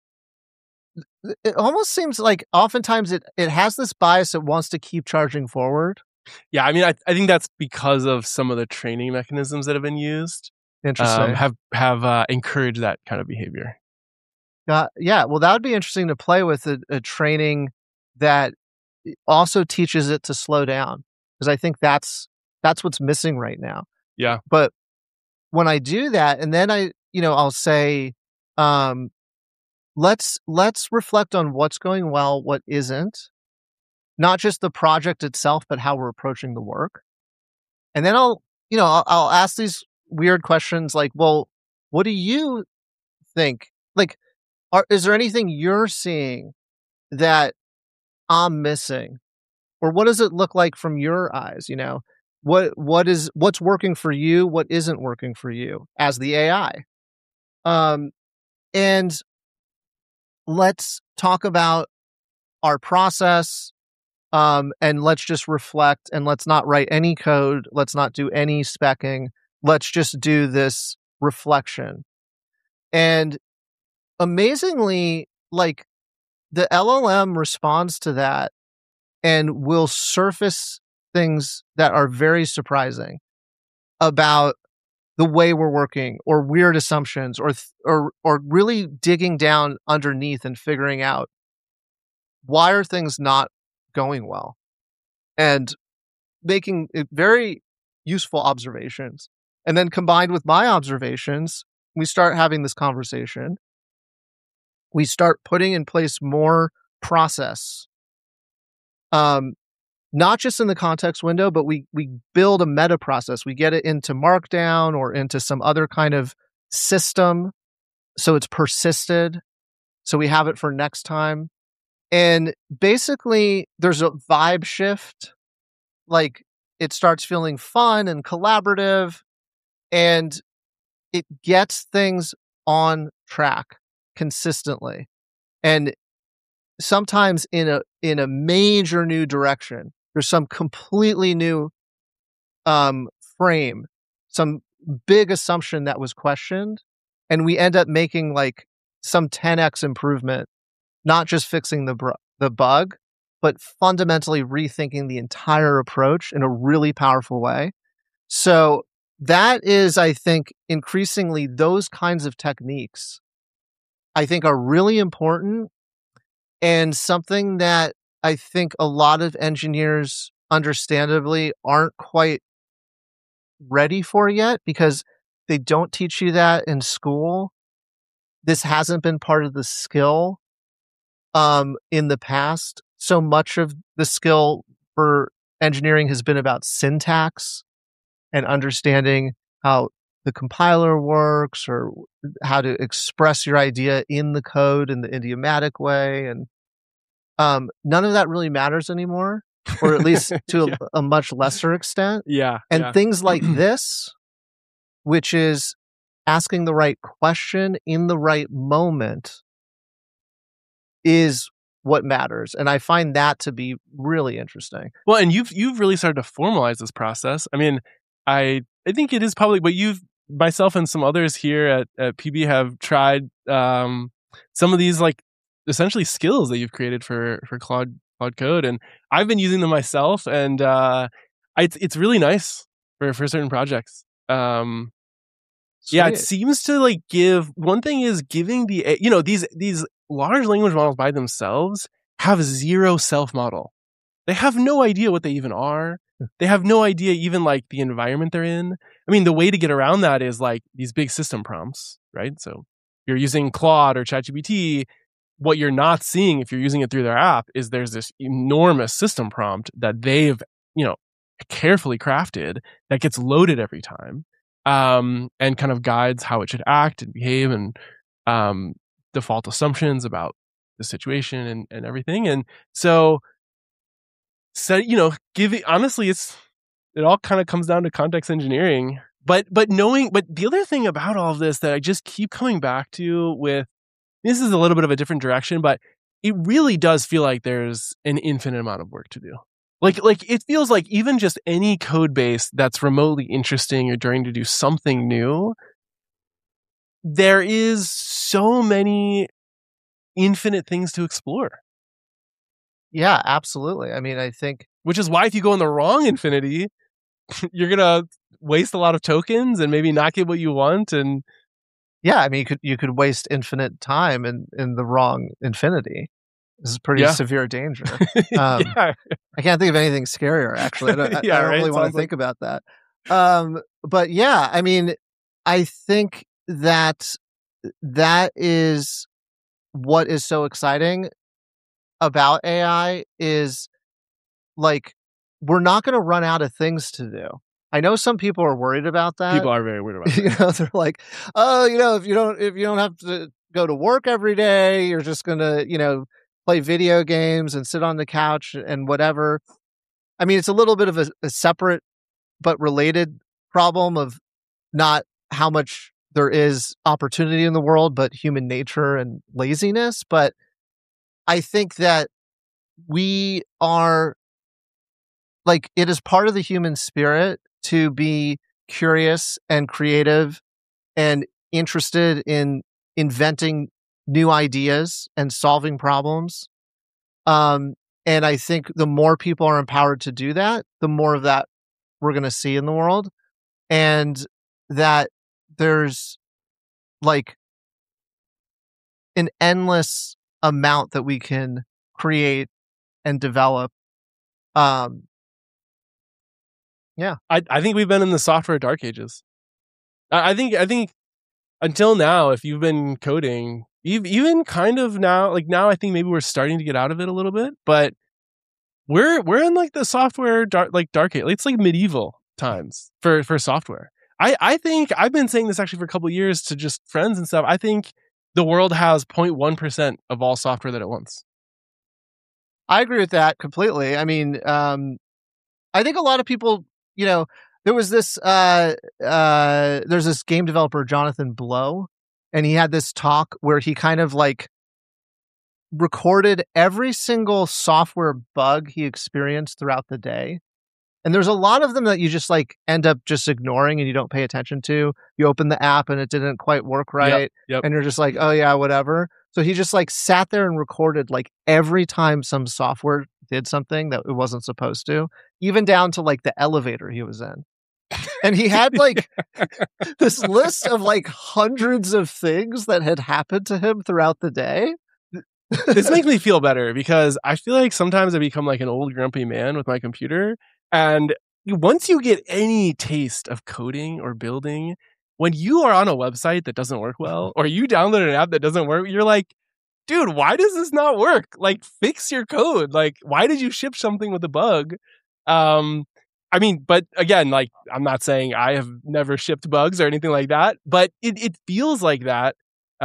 [SPEAKER 1] It almost seems like oftentimes it has this bias that wants to keep charging forward.
[SPEAKER 2] Yeah, I mean, I think that's because of some of the training mechanisms that have been used.
[SPEAKER 1] Interesting.
[SPEAKER 2] Have encouraged that kind of behavior.
[SPEAKER 1] Yeah. Well, that would be interesting to play with a training that also teaches it to slow down, because I think that's what's missing right now.
[SPEAKER 2] Yeah.
[SPEAKER 1] But when I do that, and then I'll say, let's reflect on what's going well, what isn't, not just the project itself, but how we're approaching the work. And then I'll ask these weird questions like, well, what do you think? Is there anything you're seeing that I'm missing? Or what does it look like from your eyes? What's working for you? What isn't working for you as the AI? And let's talk about our process. And let's just reflect, and let's not write any code. Let's not do any speccing. Let's just do this reflection. And amazingly, the LLM responds to that and will surface things that are very surprising about the way we're working, or weird assumptions, or really digging down underneath and figuring out why are things not going well, and making very useful observations. And then combined with my observations, we start having this conversation. We start putting in place more process, not just in the context window, but we build a meta process. We get it into Markdown or into some other kind of system, so it's persisted, so we have it for next time. And basically, there's a vibe shift. It starts feeling fun and collaborative, and it gets things on track consistently, and sometimes in a major new direction. There's some completely new frame, some big assumption that was questioned, and we end up making like some 10x improvement, not just fixing the bug, but fundamentally rethinking the entire approach in a really powerful way. So that is, I think, increasingly those kinds of techniques, I think, are really important, and something that I think a lot of engineers understandably aren't quite ready for yet because they don't teach you that in school. This hasn't been part of the skill in the past. So much of the skill for engineering has been about syntax and understanding how the compiler works or how to express your idea in the code in the idiomatic way. And none of that really matters anymore, or at least to a much lesser extent.
[SPEAKER 2] Yeah.
[SPEAKER 1] And things like this, which is asking the right question in the right moment, is what matters. And I find that to be really interesting.
[SPEAKER 2] Well, and you've really started to formalize this process. I mean, I think it is probably, but myself and some others here at PB have tried some of these like essentially skills that you've created for Claude Code, and I've been using them myself, and it's really nice for certain projects. Yeah, it seems to like give. One thing is giving these large language models by themselves have zero self-model. They have no idea what they even are. They have no idea even like the environment they're in. I mean, the way to get around that is like these big system prompts, right? So you're using Claude or ChatGPT. What you're not seeing if you're using it through their app is there's this enormous system prompt that they've, carefully crafted that gets loaded every time, and kind of guides how it should act and behave and default assumptions about the situation and everything. And so honestly, it all kind of comes down to context engineering. But the other thing about all of this that I just keep coming back to with, this is a little bit of a different direction, but it really does feel like there's an infinite amount of work to do. Like it feels like even just any code base that's remotely interesting or trying to do something new, there is so many infinite things to explore.
[SPEAKER 1] Yeah, absolutely. I mean, I think,
[SPEAKER 2] which is why if you go in the wrong infinity, you're gonna waste a lot of tokens and maybe not get what you want. And
[SPEAKER 1] yeah, I mean, you could waste infinite time in the wrong infinity. This is pretty severe danger. I can't think of anything scarier, actually. I don't really want to think about that. But yeah, I mean, I think that is what is so exciting about AI is like, we're not going to run out of things to do. I know some people are worried about that.
[SPEAKER 2] People are very worried about that.
[SPEAKER 1] They're like, oh, if you don't have to go to work every day, you're just going to, play video games and sit on the couch and whatever. I mean, it's a little bit of a separate but related problem of not how much there is opportunity in the world, but human nature and laziness. But I think that we are like, it is part of the human spirit to be curious and creative and interested in inventing new ideas and solving problems. And I think the more people are empowered to do that, the more of that we're going to see in the world. And that there's like an endless amount that we can create and develop. Yeah.
[SPEAKER 2] I think we've been in the software dark ages. I think until now, if you've been coding, even kind of now, I think maybe we're starting to get out of it a little bit, but we're in like the software dark age. It's like medieval times for software. I think I've been saying this actually for a couple of years to just friends and stuff. I think the world has 0.1% of all software that it wants.
[SPEAKER 1] I agree with that completely. I mean, I think a lot of people, there was this, there's this game developer, Jonathan Blow, and he had this talk where he kind of like recorded every single software bug he experienced throughout the day And there's a lot of them that you just like end up just ignoring and you don't pay attention to. You open the app and it didn't quite work right.
[SPEAKER 2] Yep.
[SPEAKER 1] And you're just like, oh yeah, whatever. So he just like sat there and recorded like every time some software did something that it wasn't supposed to, even down to like the elevator he was in. And he had like this list of like hundreds of things that had happened to him throughout the day.
[SPEAKER 2] This makes me feel better because I feel like sometimes I become like an old grumpy man with my computer. And once you get any taste of coding or building, when you are on a website that doesn't work well, or you download an app that doesn't work, you're like, dude, why does this not work? Like, fix your code. Like, why did you ship something with a bug? I mean, but again, like, I'm not saying I have never shipped bugs or anything like that, but it feels like that.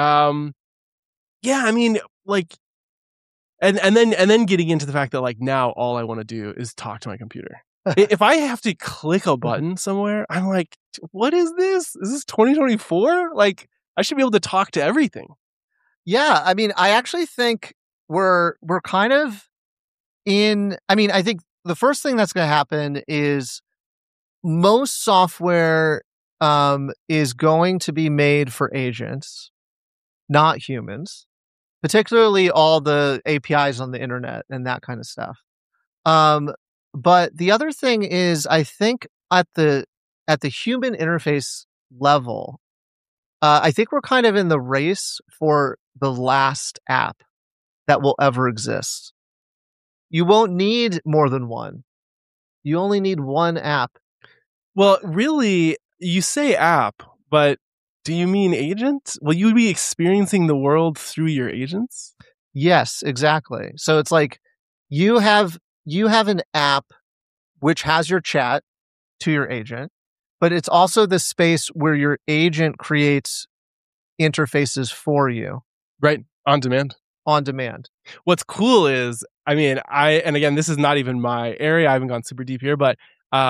[SPEAKER 2] Yeah, I mean, like, and then getting into the fact that like now all I want to do is talk to my computer. If I have to click a button somewhere, I'm like, what is this? Is this 2024? Like, I should be able to talk to everything.
[SPEAKER 1] Yeah, I mean, I actually think we're kind of in. I mean, I think the first thing that's going to happen is most software is going to be made for agents, not humans, particularly all the APIs on the internet and that kind of stuff. But the other thing is, I think at the human interface level, I think we're kind of in the race for the last app that will ever exist. You won't need more than one. You only need one app.
[SPEAKER 2] Well, really, you say app, but do you mean agent? Will you be experiencing the world through your agents?
[SPEAKER 1] Yes, exactly. So it's like you have an app which has your chat to your agent, but it's also the space where your agent creates interfaces for you.
[SPEAKER 2] Right. On demand.
[SPEAKER 1] On demand.
[SPEAKER 2] What's cool is, I mean, and again, this is not even my area. I haven't gone super deep here, but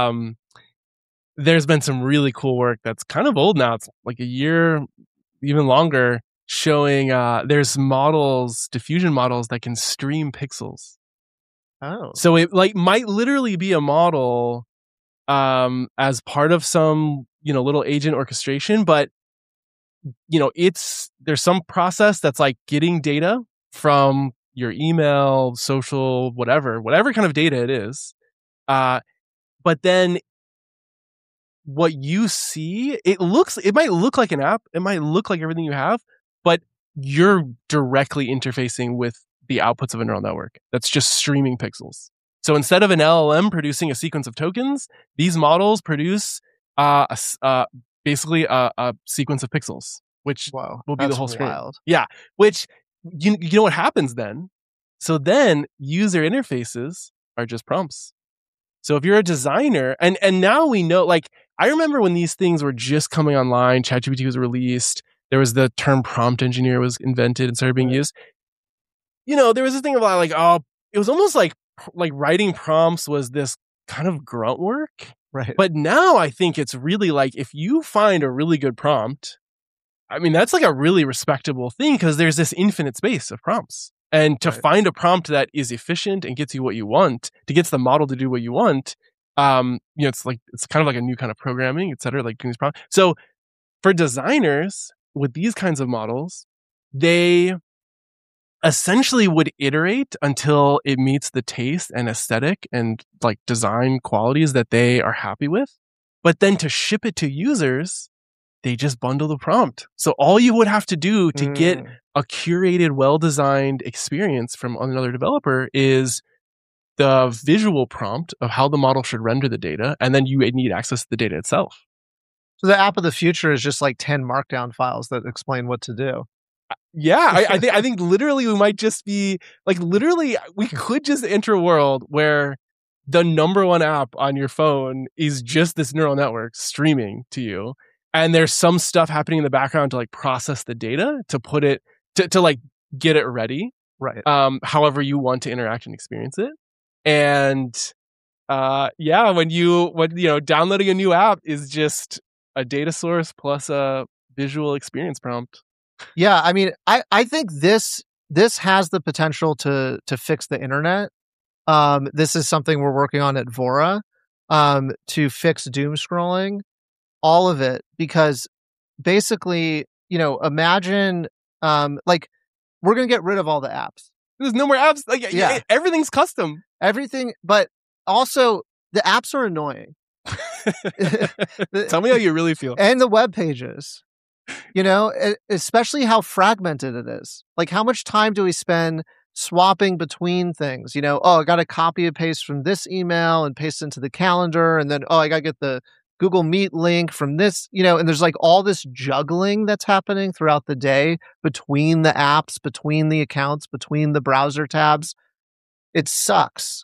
[SPEAKER 2] there's been some really cool work that's kind of old now. It's like a year, even longer, showing there's models, diffusion models that can stream pixels.
[SPEAKER 1] Oh.
[SPEAKER 2] So it like might literally be a model as part of some, little agent orchestration, but there's some process that's like getting data from your email, social, whatever kind of data it is. But then what you see, it might look like an app. It might look like everything you have, but you're directly interfacing with the outputs of a neural network that's just streaming pixels. So instead of an LLM producing a sequence of tokens, these models produce basically a sequence of pixels, which will be the whole screen.
[SPEAKER 1] Wild.
[SPEAKER 2] Yeah, which you know what happens then? So then user interfaces are just prompts. So if you're a designer, and now we know, like, I remember when these things were just coming online, ChatGPT was released, there was the term prompt engineer was invented and started being used. There was this thing about like, it was almost like writing prompts was this kind of grunt work.
[SPEAKER 1] Right.
[SPEAKER 2] But now I think it's really like, if you find a really good prompt, I mean, that's like a really respectable thing because there's this infinite space of prompts. And to find a prompt that is efficient and gets you what you want, to get the model to do what you want, it's kind of like a new kind of programming, et cetera, like doing this prompt. So for designers with these kinds of models, they essentially would iterate until it meets the taste and aesthetic and like design qualities that they are happy with. But then to ship it to users, they just bundle the prompt. So all you would have to do to get a curated, well-designed experience from another developer is the visual prompt of how the model should render the data, and then you need access to the data itself.
[SPEAKER 1] So the app of the future is just like 10 markdown files that explain what to do.
[SPEAKER 2] Yeah, I think literally we might just be like, literally we could just enter a world where the number one app on your phone is just this neural network streaming to you. And there's some stuff happening in the background to like process the data, to put it, to like get it ready.
[SPEAKER 1] Right.
[SPEAKER 2] However you want to interact and experience it. And when downloading a new app is just a data source plus a visual experience prompt.
[SPEAKER 1] Yeah, I mean, I think this has the potential to fix the internet. This is something we're working on at Vora. to fix doom scrolling, all of it, because basically, imagine, like, we're going to get rid of all the apps.
[SPEAKER 2] There's no more apps. Like,
[SPEAKER 1] Yeah.
[SPEAKER 2] everything's custom.
[SPEAKER 1] Everything, but also the apps are annoying.
[SPEAKER 2] Tell me how you really feel.
[SPEAKER 1] And the web pages, especially how fragmented it is. Like, how much time do we spend swapping between things? I got to copy and paste from this email and paste into the calendar. And then, I got to get the Google Meet link from this, and there's like all this juggling that's happening throughout the day between the apps, between the accounts, between the browser tabs. It sucks.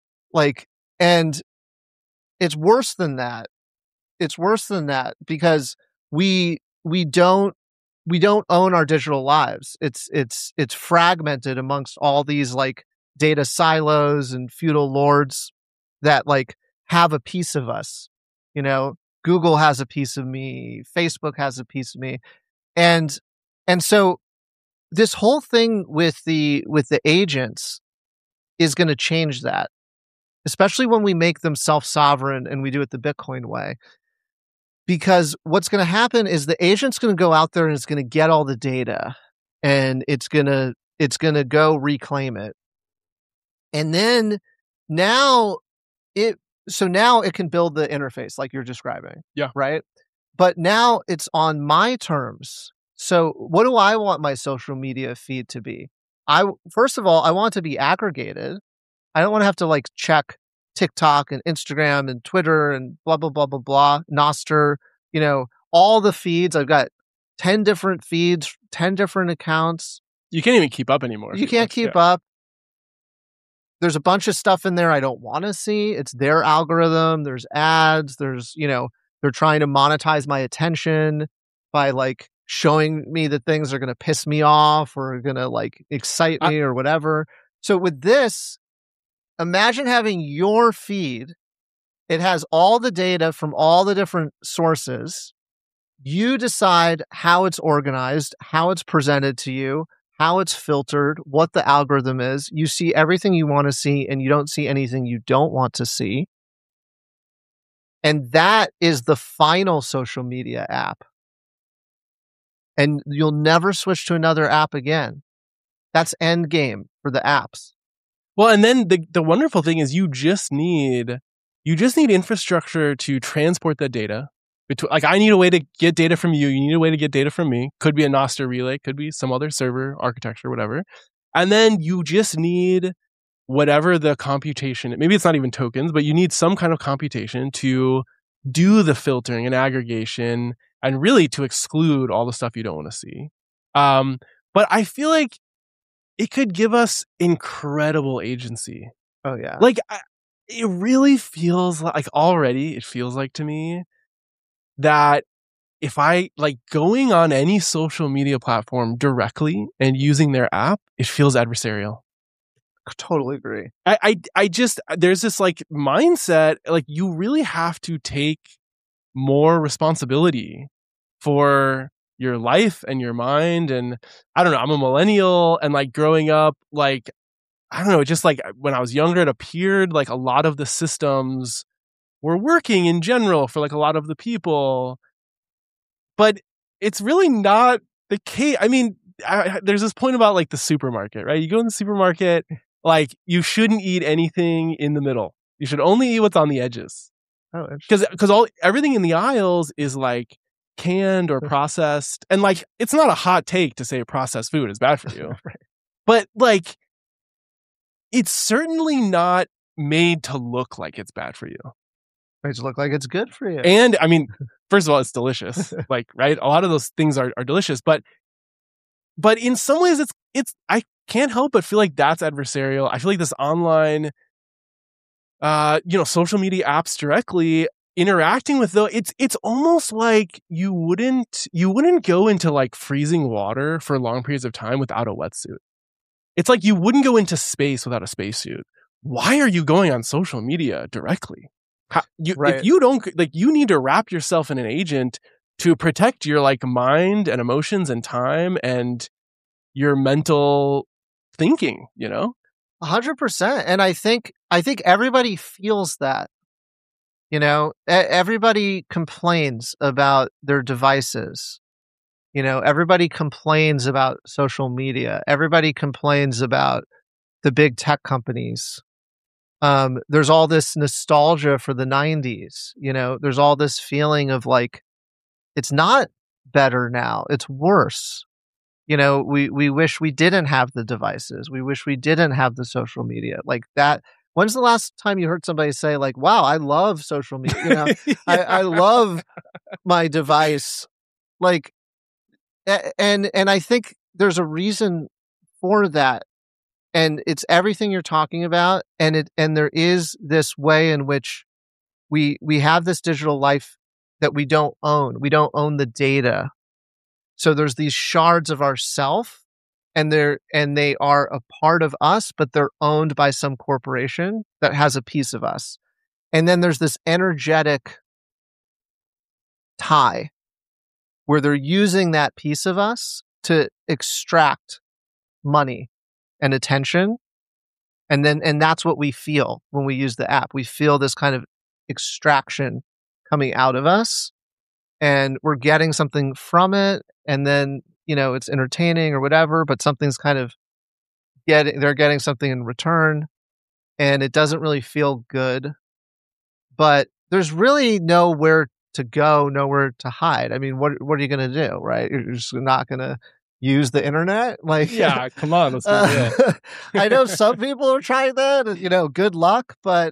[SPEAKER 1] And it's worse than that. It's worse than that because we don't own our digital lives. It's fragmented amongst all these like data silos and feudal lords that like have a piece of us. Google has a piece of me, Facebook has a piece of me. And so this whole thing with the agents is going to change that, especially when we make them self-sovereign and we do it the Bitcoin way. Because what's going to happen is the agent's going to go out there and it's going to get all the data and it's going to go reclaim it. And then now it can build the interface like you're describing.
[SPEAKER 2] Yeah.
[SPEAKER 1] Right. But now it's on my terms. So what do I want my social media feed to be? First of all, I want it to be aggregated. I don't want to have to like check TikTok and Instagram and Twitter and blah, blah, blah, blah, blah, Nostr, all the feeds. I've got 10 different feeds, 10 different accounts.
[SPEAKER 2] You can't even keep up anymore.
[SPEAKER 1] You can't keep up. There's a bunch of stuff in there I don't want to see. It's their algorithm. There's ads. There's, they're trying to monetize my attention by like showing me that things are going to piss me off or are going to like excite me or whatever. So with this, imagine having your feed. It has all the data from all the different sources. You decide how it's organized, how it's presented to you, how it's filtered, what the algorithm is. You see everything you want to see and you don't see anything you don't want to see. And that is the final social media app. And you'll never switch to another app again. That's end game for the apps.
[SPEAKER 2] Well, and then the wonderful thing is you just need infrastructure to transport that data. Like I need a way to get data from you. You need a way to get data from me. Could be a Nostr relay. Could be some other server architecture, whatever. And then you just need whatever the computation. Maybe it's not even tokens, but you need some kind of computation to do the filtering and aggregation and really to exclude all the stuff you don't want to see. But I feel like it could give us incredible agency.
[SPEAKER 1] Oh, yeah.
[SPEAKER 2] Like, it really feels like already, it feels like to me that if I like going on any social media platform directly and using their app, it feels adversarial.
[SPEAKER 1] Totally agree.
[SPEAKER 2] I just, there's this like mindset, like you really have to take more responsibility for your life and your mind. And I don't know, I'm a millennial and like growing up, like, I don't know, just like when I was younger, it appeared like a lot of the systems were working in general for like a lot of the people, but it's really not the case. I mean, there's this point about like the supermarket, right? You go in the supermarket, like you shouldn't eat anything in the middle. You should only eat what's on the edges.
[SPEAKER 1] Oh,
[SPEAKER 2] because everything in the aisles is like canned or processed, and like it's not a hot take to say processed food is bad for you,
[SPEAKER 1] right.
[SPEAKER 2] But like it's certainly not made to look like it's bad for you.
[SPEAKER 1] Made to look like it's good for you.
[SPEAKER 2] And I mean, first of all, it's delicious. Like, right? A lot of those things are delicious, but in some ways it's I can't help but feel like that's adversarial. I feel like this online social media apps directly interacting with, though, it's almost like you wouldn't go into like freezing water for long periods of time without a wetsuit. It's like you wouldn't go into space without a spacesuit. Why are you going on social media directly? If you don't, like, you need to wrap yourself in an agent to protect your like mind and emotions and time and your mental thinking,
[SPEAKER 1] 100%. And I think everybody feels that. Everybody complains about their devices. Everybody complains about social media. Everybody complains about the big tech companies. There's all this nostalgia for the 90s. There's all this feeling of like, it's not better now. It's worse. We wish we didn't have the devices. We wish we didn't have the social media like that. When's the last time you heard somebody say like, wow, I love social media?
[SPEAKER 2] Yeah.
[SPEAKER 1] I love my device. Like, and I think there's a reason for that. And it's everything you're talking about. And there is this way in which we have this digital life that we don't own. We don't own the data. So there's these shards of ourself, and they are a part of us, but they're owned by some corporation that has a piece of us. And then there's this energetic tie where they're using that piece of us to extract money and attention. And that's what we feel when we use the app. We feel this kind of extraction coming out of us, and we're getting something from it. And then, it's entertaining or whatever, but something's kind of they're getting something in return, and it doesn't really feel good. But there's really nowhere to go, nowhere to hide. I mean, what are you going to do, right? You're just not going to use the internet? Like,
[SPEAKER 2] yeah, come on, let's do it.
[SPEAKER 1] I know some people are trying that, good luck, but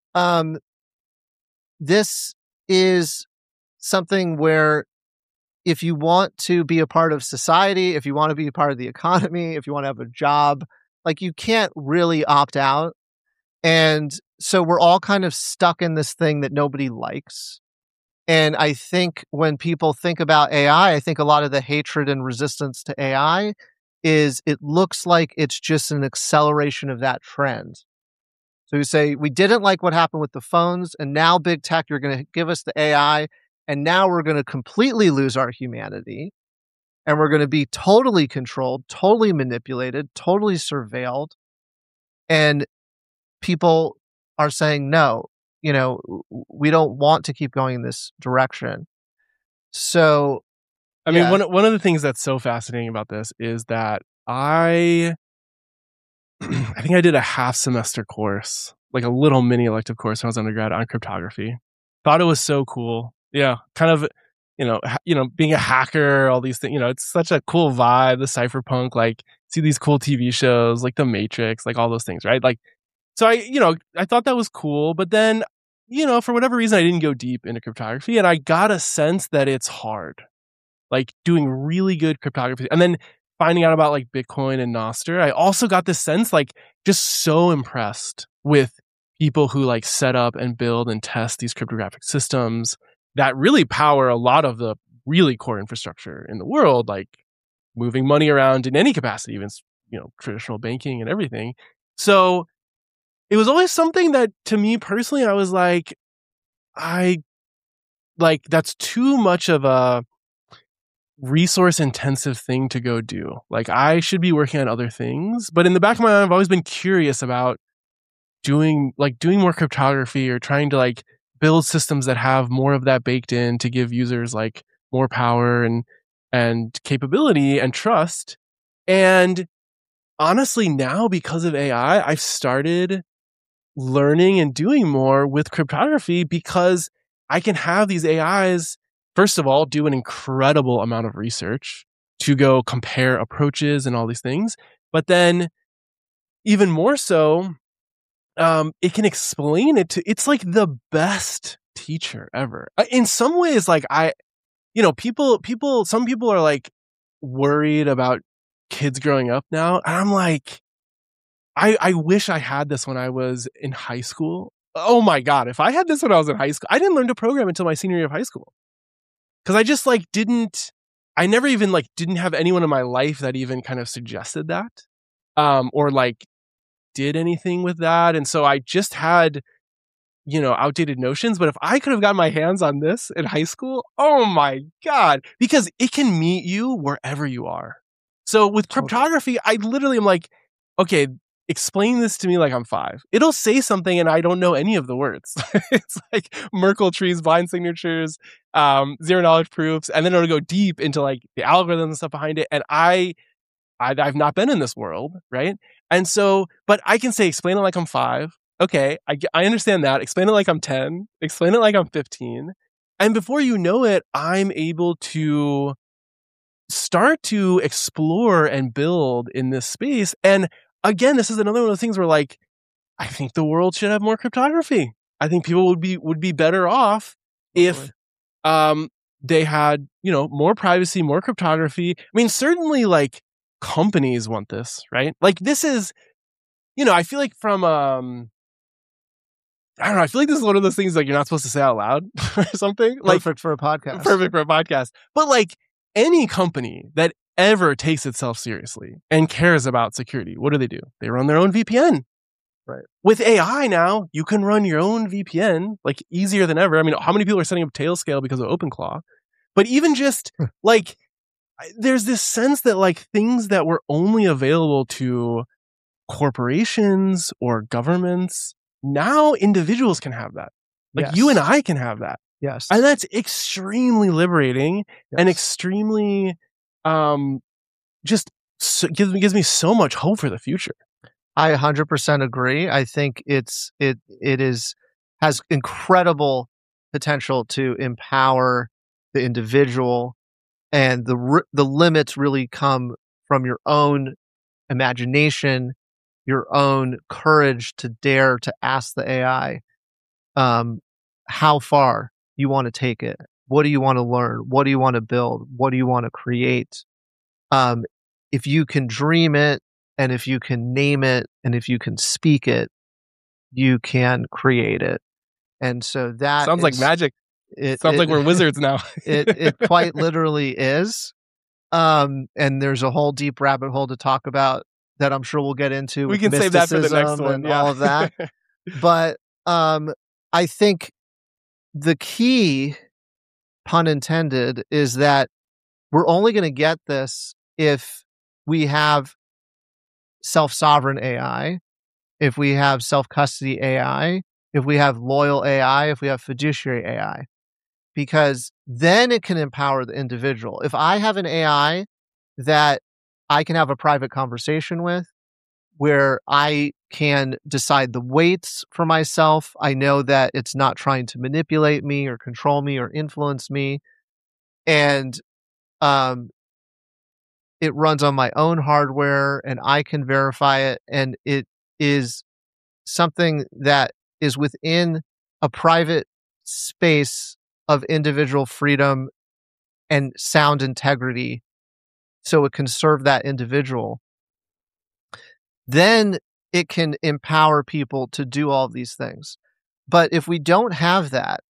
[SPEAKER 1] this is something where if you want to be a part of society, if you want to be a part of the economy, if you want to have a job, like you can't really opt out. And so we're all kind of stuck in this thing that nobody likes. And I think when people think about AI, I think a lot of the hatred and resistance to AI is it looks like it's just an acceleration of that trend. So you say, we didn't like what happened with the phones, and now big tech, you're going to give us the AI, and now we're going to completely lose our humanity, and we're going to be totally controlled, totally manipulated, totally surveilled. And people are saying, no, we don't want to keep going in this direction. So,
[SPEAKER 2] I mean, one of the things that's so fascinating about this is that I think I did a half semester course, like a little mini elective course when I was undergrad on cryptography. Thought it was so cool. Yeah, kind of, being a hacker, all these things. It's such a cool vibe. The cypherpunk, like see these cool TV shows, like The Matrix, like all those things, right? Like, so I thought that was cool, but then, for whatever reason, I didn't go deep into cryptography, and I got a sense that it's hard, like doing really good cryptography, and then finding out about like Bitcoin and Nostr. I also got this sense, like, just so impressed with people who like set up and build and test these cryptographic systems that really power a lot of the really core infrastructure in the world, like moving money around in any capacity, even, traditional banking and everything. So it was always something that, to me personally, I was like, that's too much of a resource intensive thing to go do. Like, I should be working on other things. But in the back of my mind, I've always been curious about doing more cryptography, or trying to like build systems that have more of that baked in to give users like more power and capability and trust. And honestly, now because of AI, I've started learning and doing more with cryptography, because I can have these AIs, first of all, do an incredible amount of research to go compare approaches and all these things. But then even more so, it can explain it it's like the best teacher ever. In some ways, like some people are like worried about kids growing up now. And I'm like, I wish I had this when I was in high school. Oh my God. If I had this when I was in high school, I didn't learn to program until my senior year of high school. Cause I just like I never even like didn't have anyone in my life that even kind of suggested that, or like did anything with that. And so I just had, outdated notions. But if I could have gotten my hands on this in high school, oh my God, because it can meet you wherever you are. So with cryptography, I literally am like, okay, explain this to me like I'm 5. It'll say something and I don't know any of the words. It's like Merkle trees, blind signatures, zero knowledge proofs, and then it'll go deep into like the algorithms and stuff behind it. And I've not been in this world, right? And so, but I can say, explain it like I'm 5. Okay, I understand that. Explain it like I'm 10. Explain it like I'm 15. And before you know it, I'm able to start to explore and build in this space. And again, this is another one of those things where like, I think the world should have more cryptography. I think people would be better off if they had, more privacy, more cryptography. I mean, certainly like companies want this, right? Like this is, I feel like from I don't know. I feel like this is one of those things like you're not supposed to say out loud or something.
[SPEAKER 1] Perfect for a podcast.
[SPEAKER 2] Perfect for a podcast. But like any company that ever takes itself seriously and cares about security, what do? They run their own VPN.
[SPEAKER 1] Right.
[SPEAKER 2] With AI now, you can run your own VPN like easier than ever. I mean, how many people are setting up Tailscale because of OpenClaw? But even just like, there's this sense that like things that were only available to corporations or governments, now individuals can have that. Like you and I can have that.
[SPEAKER 1] Yes.
[SPEAKER 2] And that's extremely liberating and extremely gives me so much hope for the future.
[SPEAKER 1] I 100% agree. I think it has incredible potential to empower the individual, and the limits really come from your own imagination, your own courage to dare to ask the AI how far you want to take it. What do you want to learn? What do you want to build? What do you want to create? If you can dream it, and if you can name it, and if you can speak it, you can create it. And so that
[SPEAKER 2] sounds like magic. It sounds like we're wizards now.
[SPEAKER 1] it quite literally is. And there's a whole deep rabbit hole to talk about that I'm sure we'll get into.
[SPEAKER 2] We can save that for the next one.
[SPEAKER 1] And all of that. But I think the key, pun intended, is that we're only going to get this if we have self-sovereign AI, if we have self-custody AI, if we have loyal AI, if we have fiduciary AI, because then it can empower the individual. If I have an AI that I can have a private conversation with, where I can decide the weights for myself, I know that it's not trying to manipulate me or control me or influence me, and it runs on my own hardware and I can verify it, and it is something that is within a private space of individual freedom and sound integrity, so it can serve that individual. Then it can empower people to do all of these things. But if we don't have that,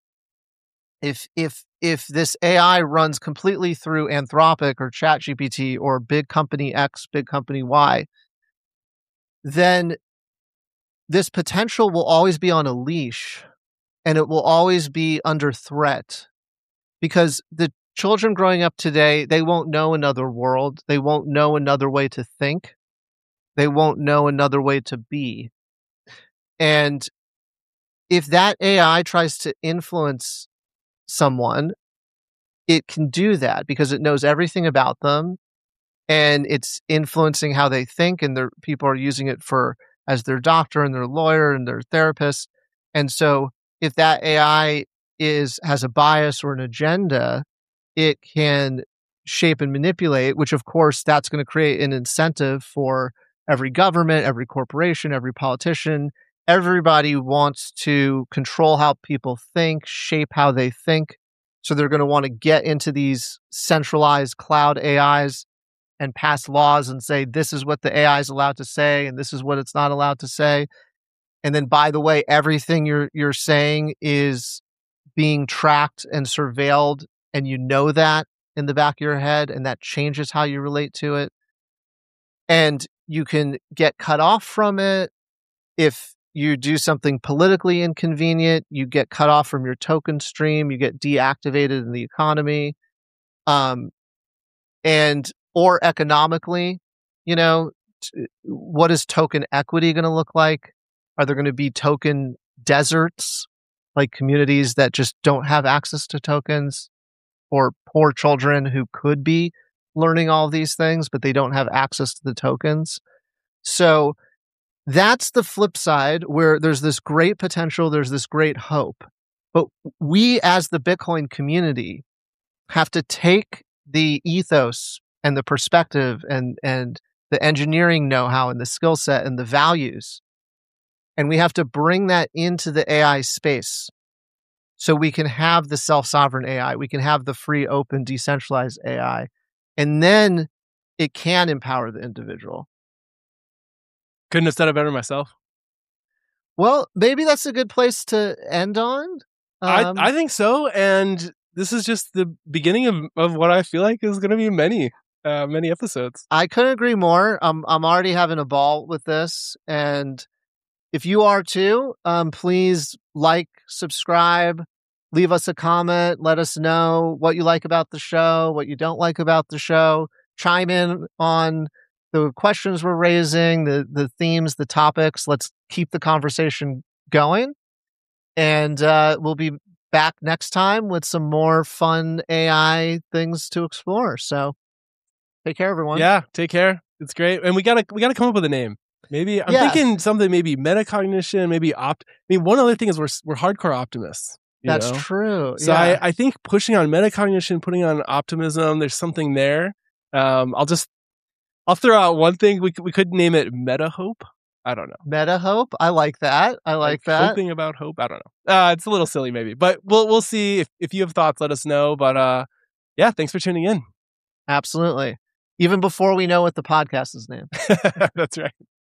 [SPEAKER 1] if this AI runs completely through Anthropic or ChatGPT or big company X, big company Y, then this potential will always be on a leash, and it will always be under threat, because the children growing up today, they won't know another world. They won't know another way to think. They won't know another way to be. And if that AI tries to influence someone, it can do that because it knows everything about them, and it's influencing how they think, and people are using it as their doctor and their lawyer and their therapist. And so if that AI has a bias or an agenda, it can shape and manipulate, which of course that's going to create an incentive for every government, every corporation, every politician. Everybody wants to control how people think, shape how they think. So they're going to want to get into these centralized cloud AIs and pass laws and say, this is what the AI is allowed to say, and this is what it's not allowed to say. And then, by the way, everything you're saying is being tracked and surveilled, and you know that in the back of your head, and that changes how you relate to it. And you can get cut off from it. If you do something politically inconvenient, you get cut off from your token stream, you get deactivated in the economy. Or economically, what is token equity going to look like? Are there going to be token deserts, like communities that just don't have access to tokens, or poor children who could be learning all of these things, but they don't have access to the tokens? So that's the flip side, where there's this great potential, there's this great hope. But we as the Bitcoin community have to take the ethos and the perspective and the engineering know-how and the skill set and the values, and we have to bring that into the AI space so we can have the self-sovereign AI, we can have the free, open, decentralized AI, and then it can empower the individual.
[SPEAKER 2] Couldn't have said it better myself.
[SPEAKER 1] Well, maybe that's a good place to end on.
[SPEAKER 2] I think so. And this is just the beginning of what I feel like is going to be many episodes.
[SPEAKER 1] I couldn't agree more. I'm already having a ball with this. And if you are too, please like, subscribe, leave us a comment, let us know what you like about the show, what you don't like about the show, chime in on the questions we're raising, the themes, the topics. Let's keep the conversation going. And we'll be back next time with some more fun AI things to explore. So take care, everyone.
[SPEAKER 2] Yeah, take care. It's great. And we gotta come up with a name. Maybe I'm thinking something, maybe metacognition, maybe one other thing is we're hardcore optimists.
[SPEAKER 1] That's true.
[SPEAKER 2] So I think pushing on metacognition, putting on optimism, there's something there. I'll throw out one thing. We could name it Meta Hope. I don't know.
[SPEAKER 1] Meta Hope. I like that. I like that.
[SPEAKER 2] Hoping about hope. I don't know. It's a little silly maybe, but we'll see. If you have thoughts, let us know. But yeah, thanks for tuning in.
[SPEAKER 1] Absolutely. Even before we know what the podcast is named.
[SPEAKER 2] That's right.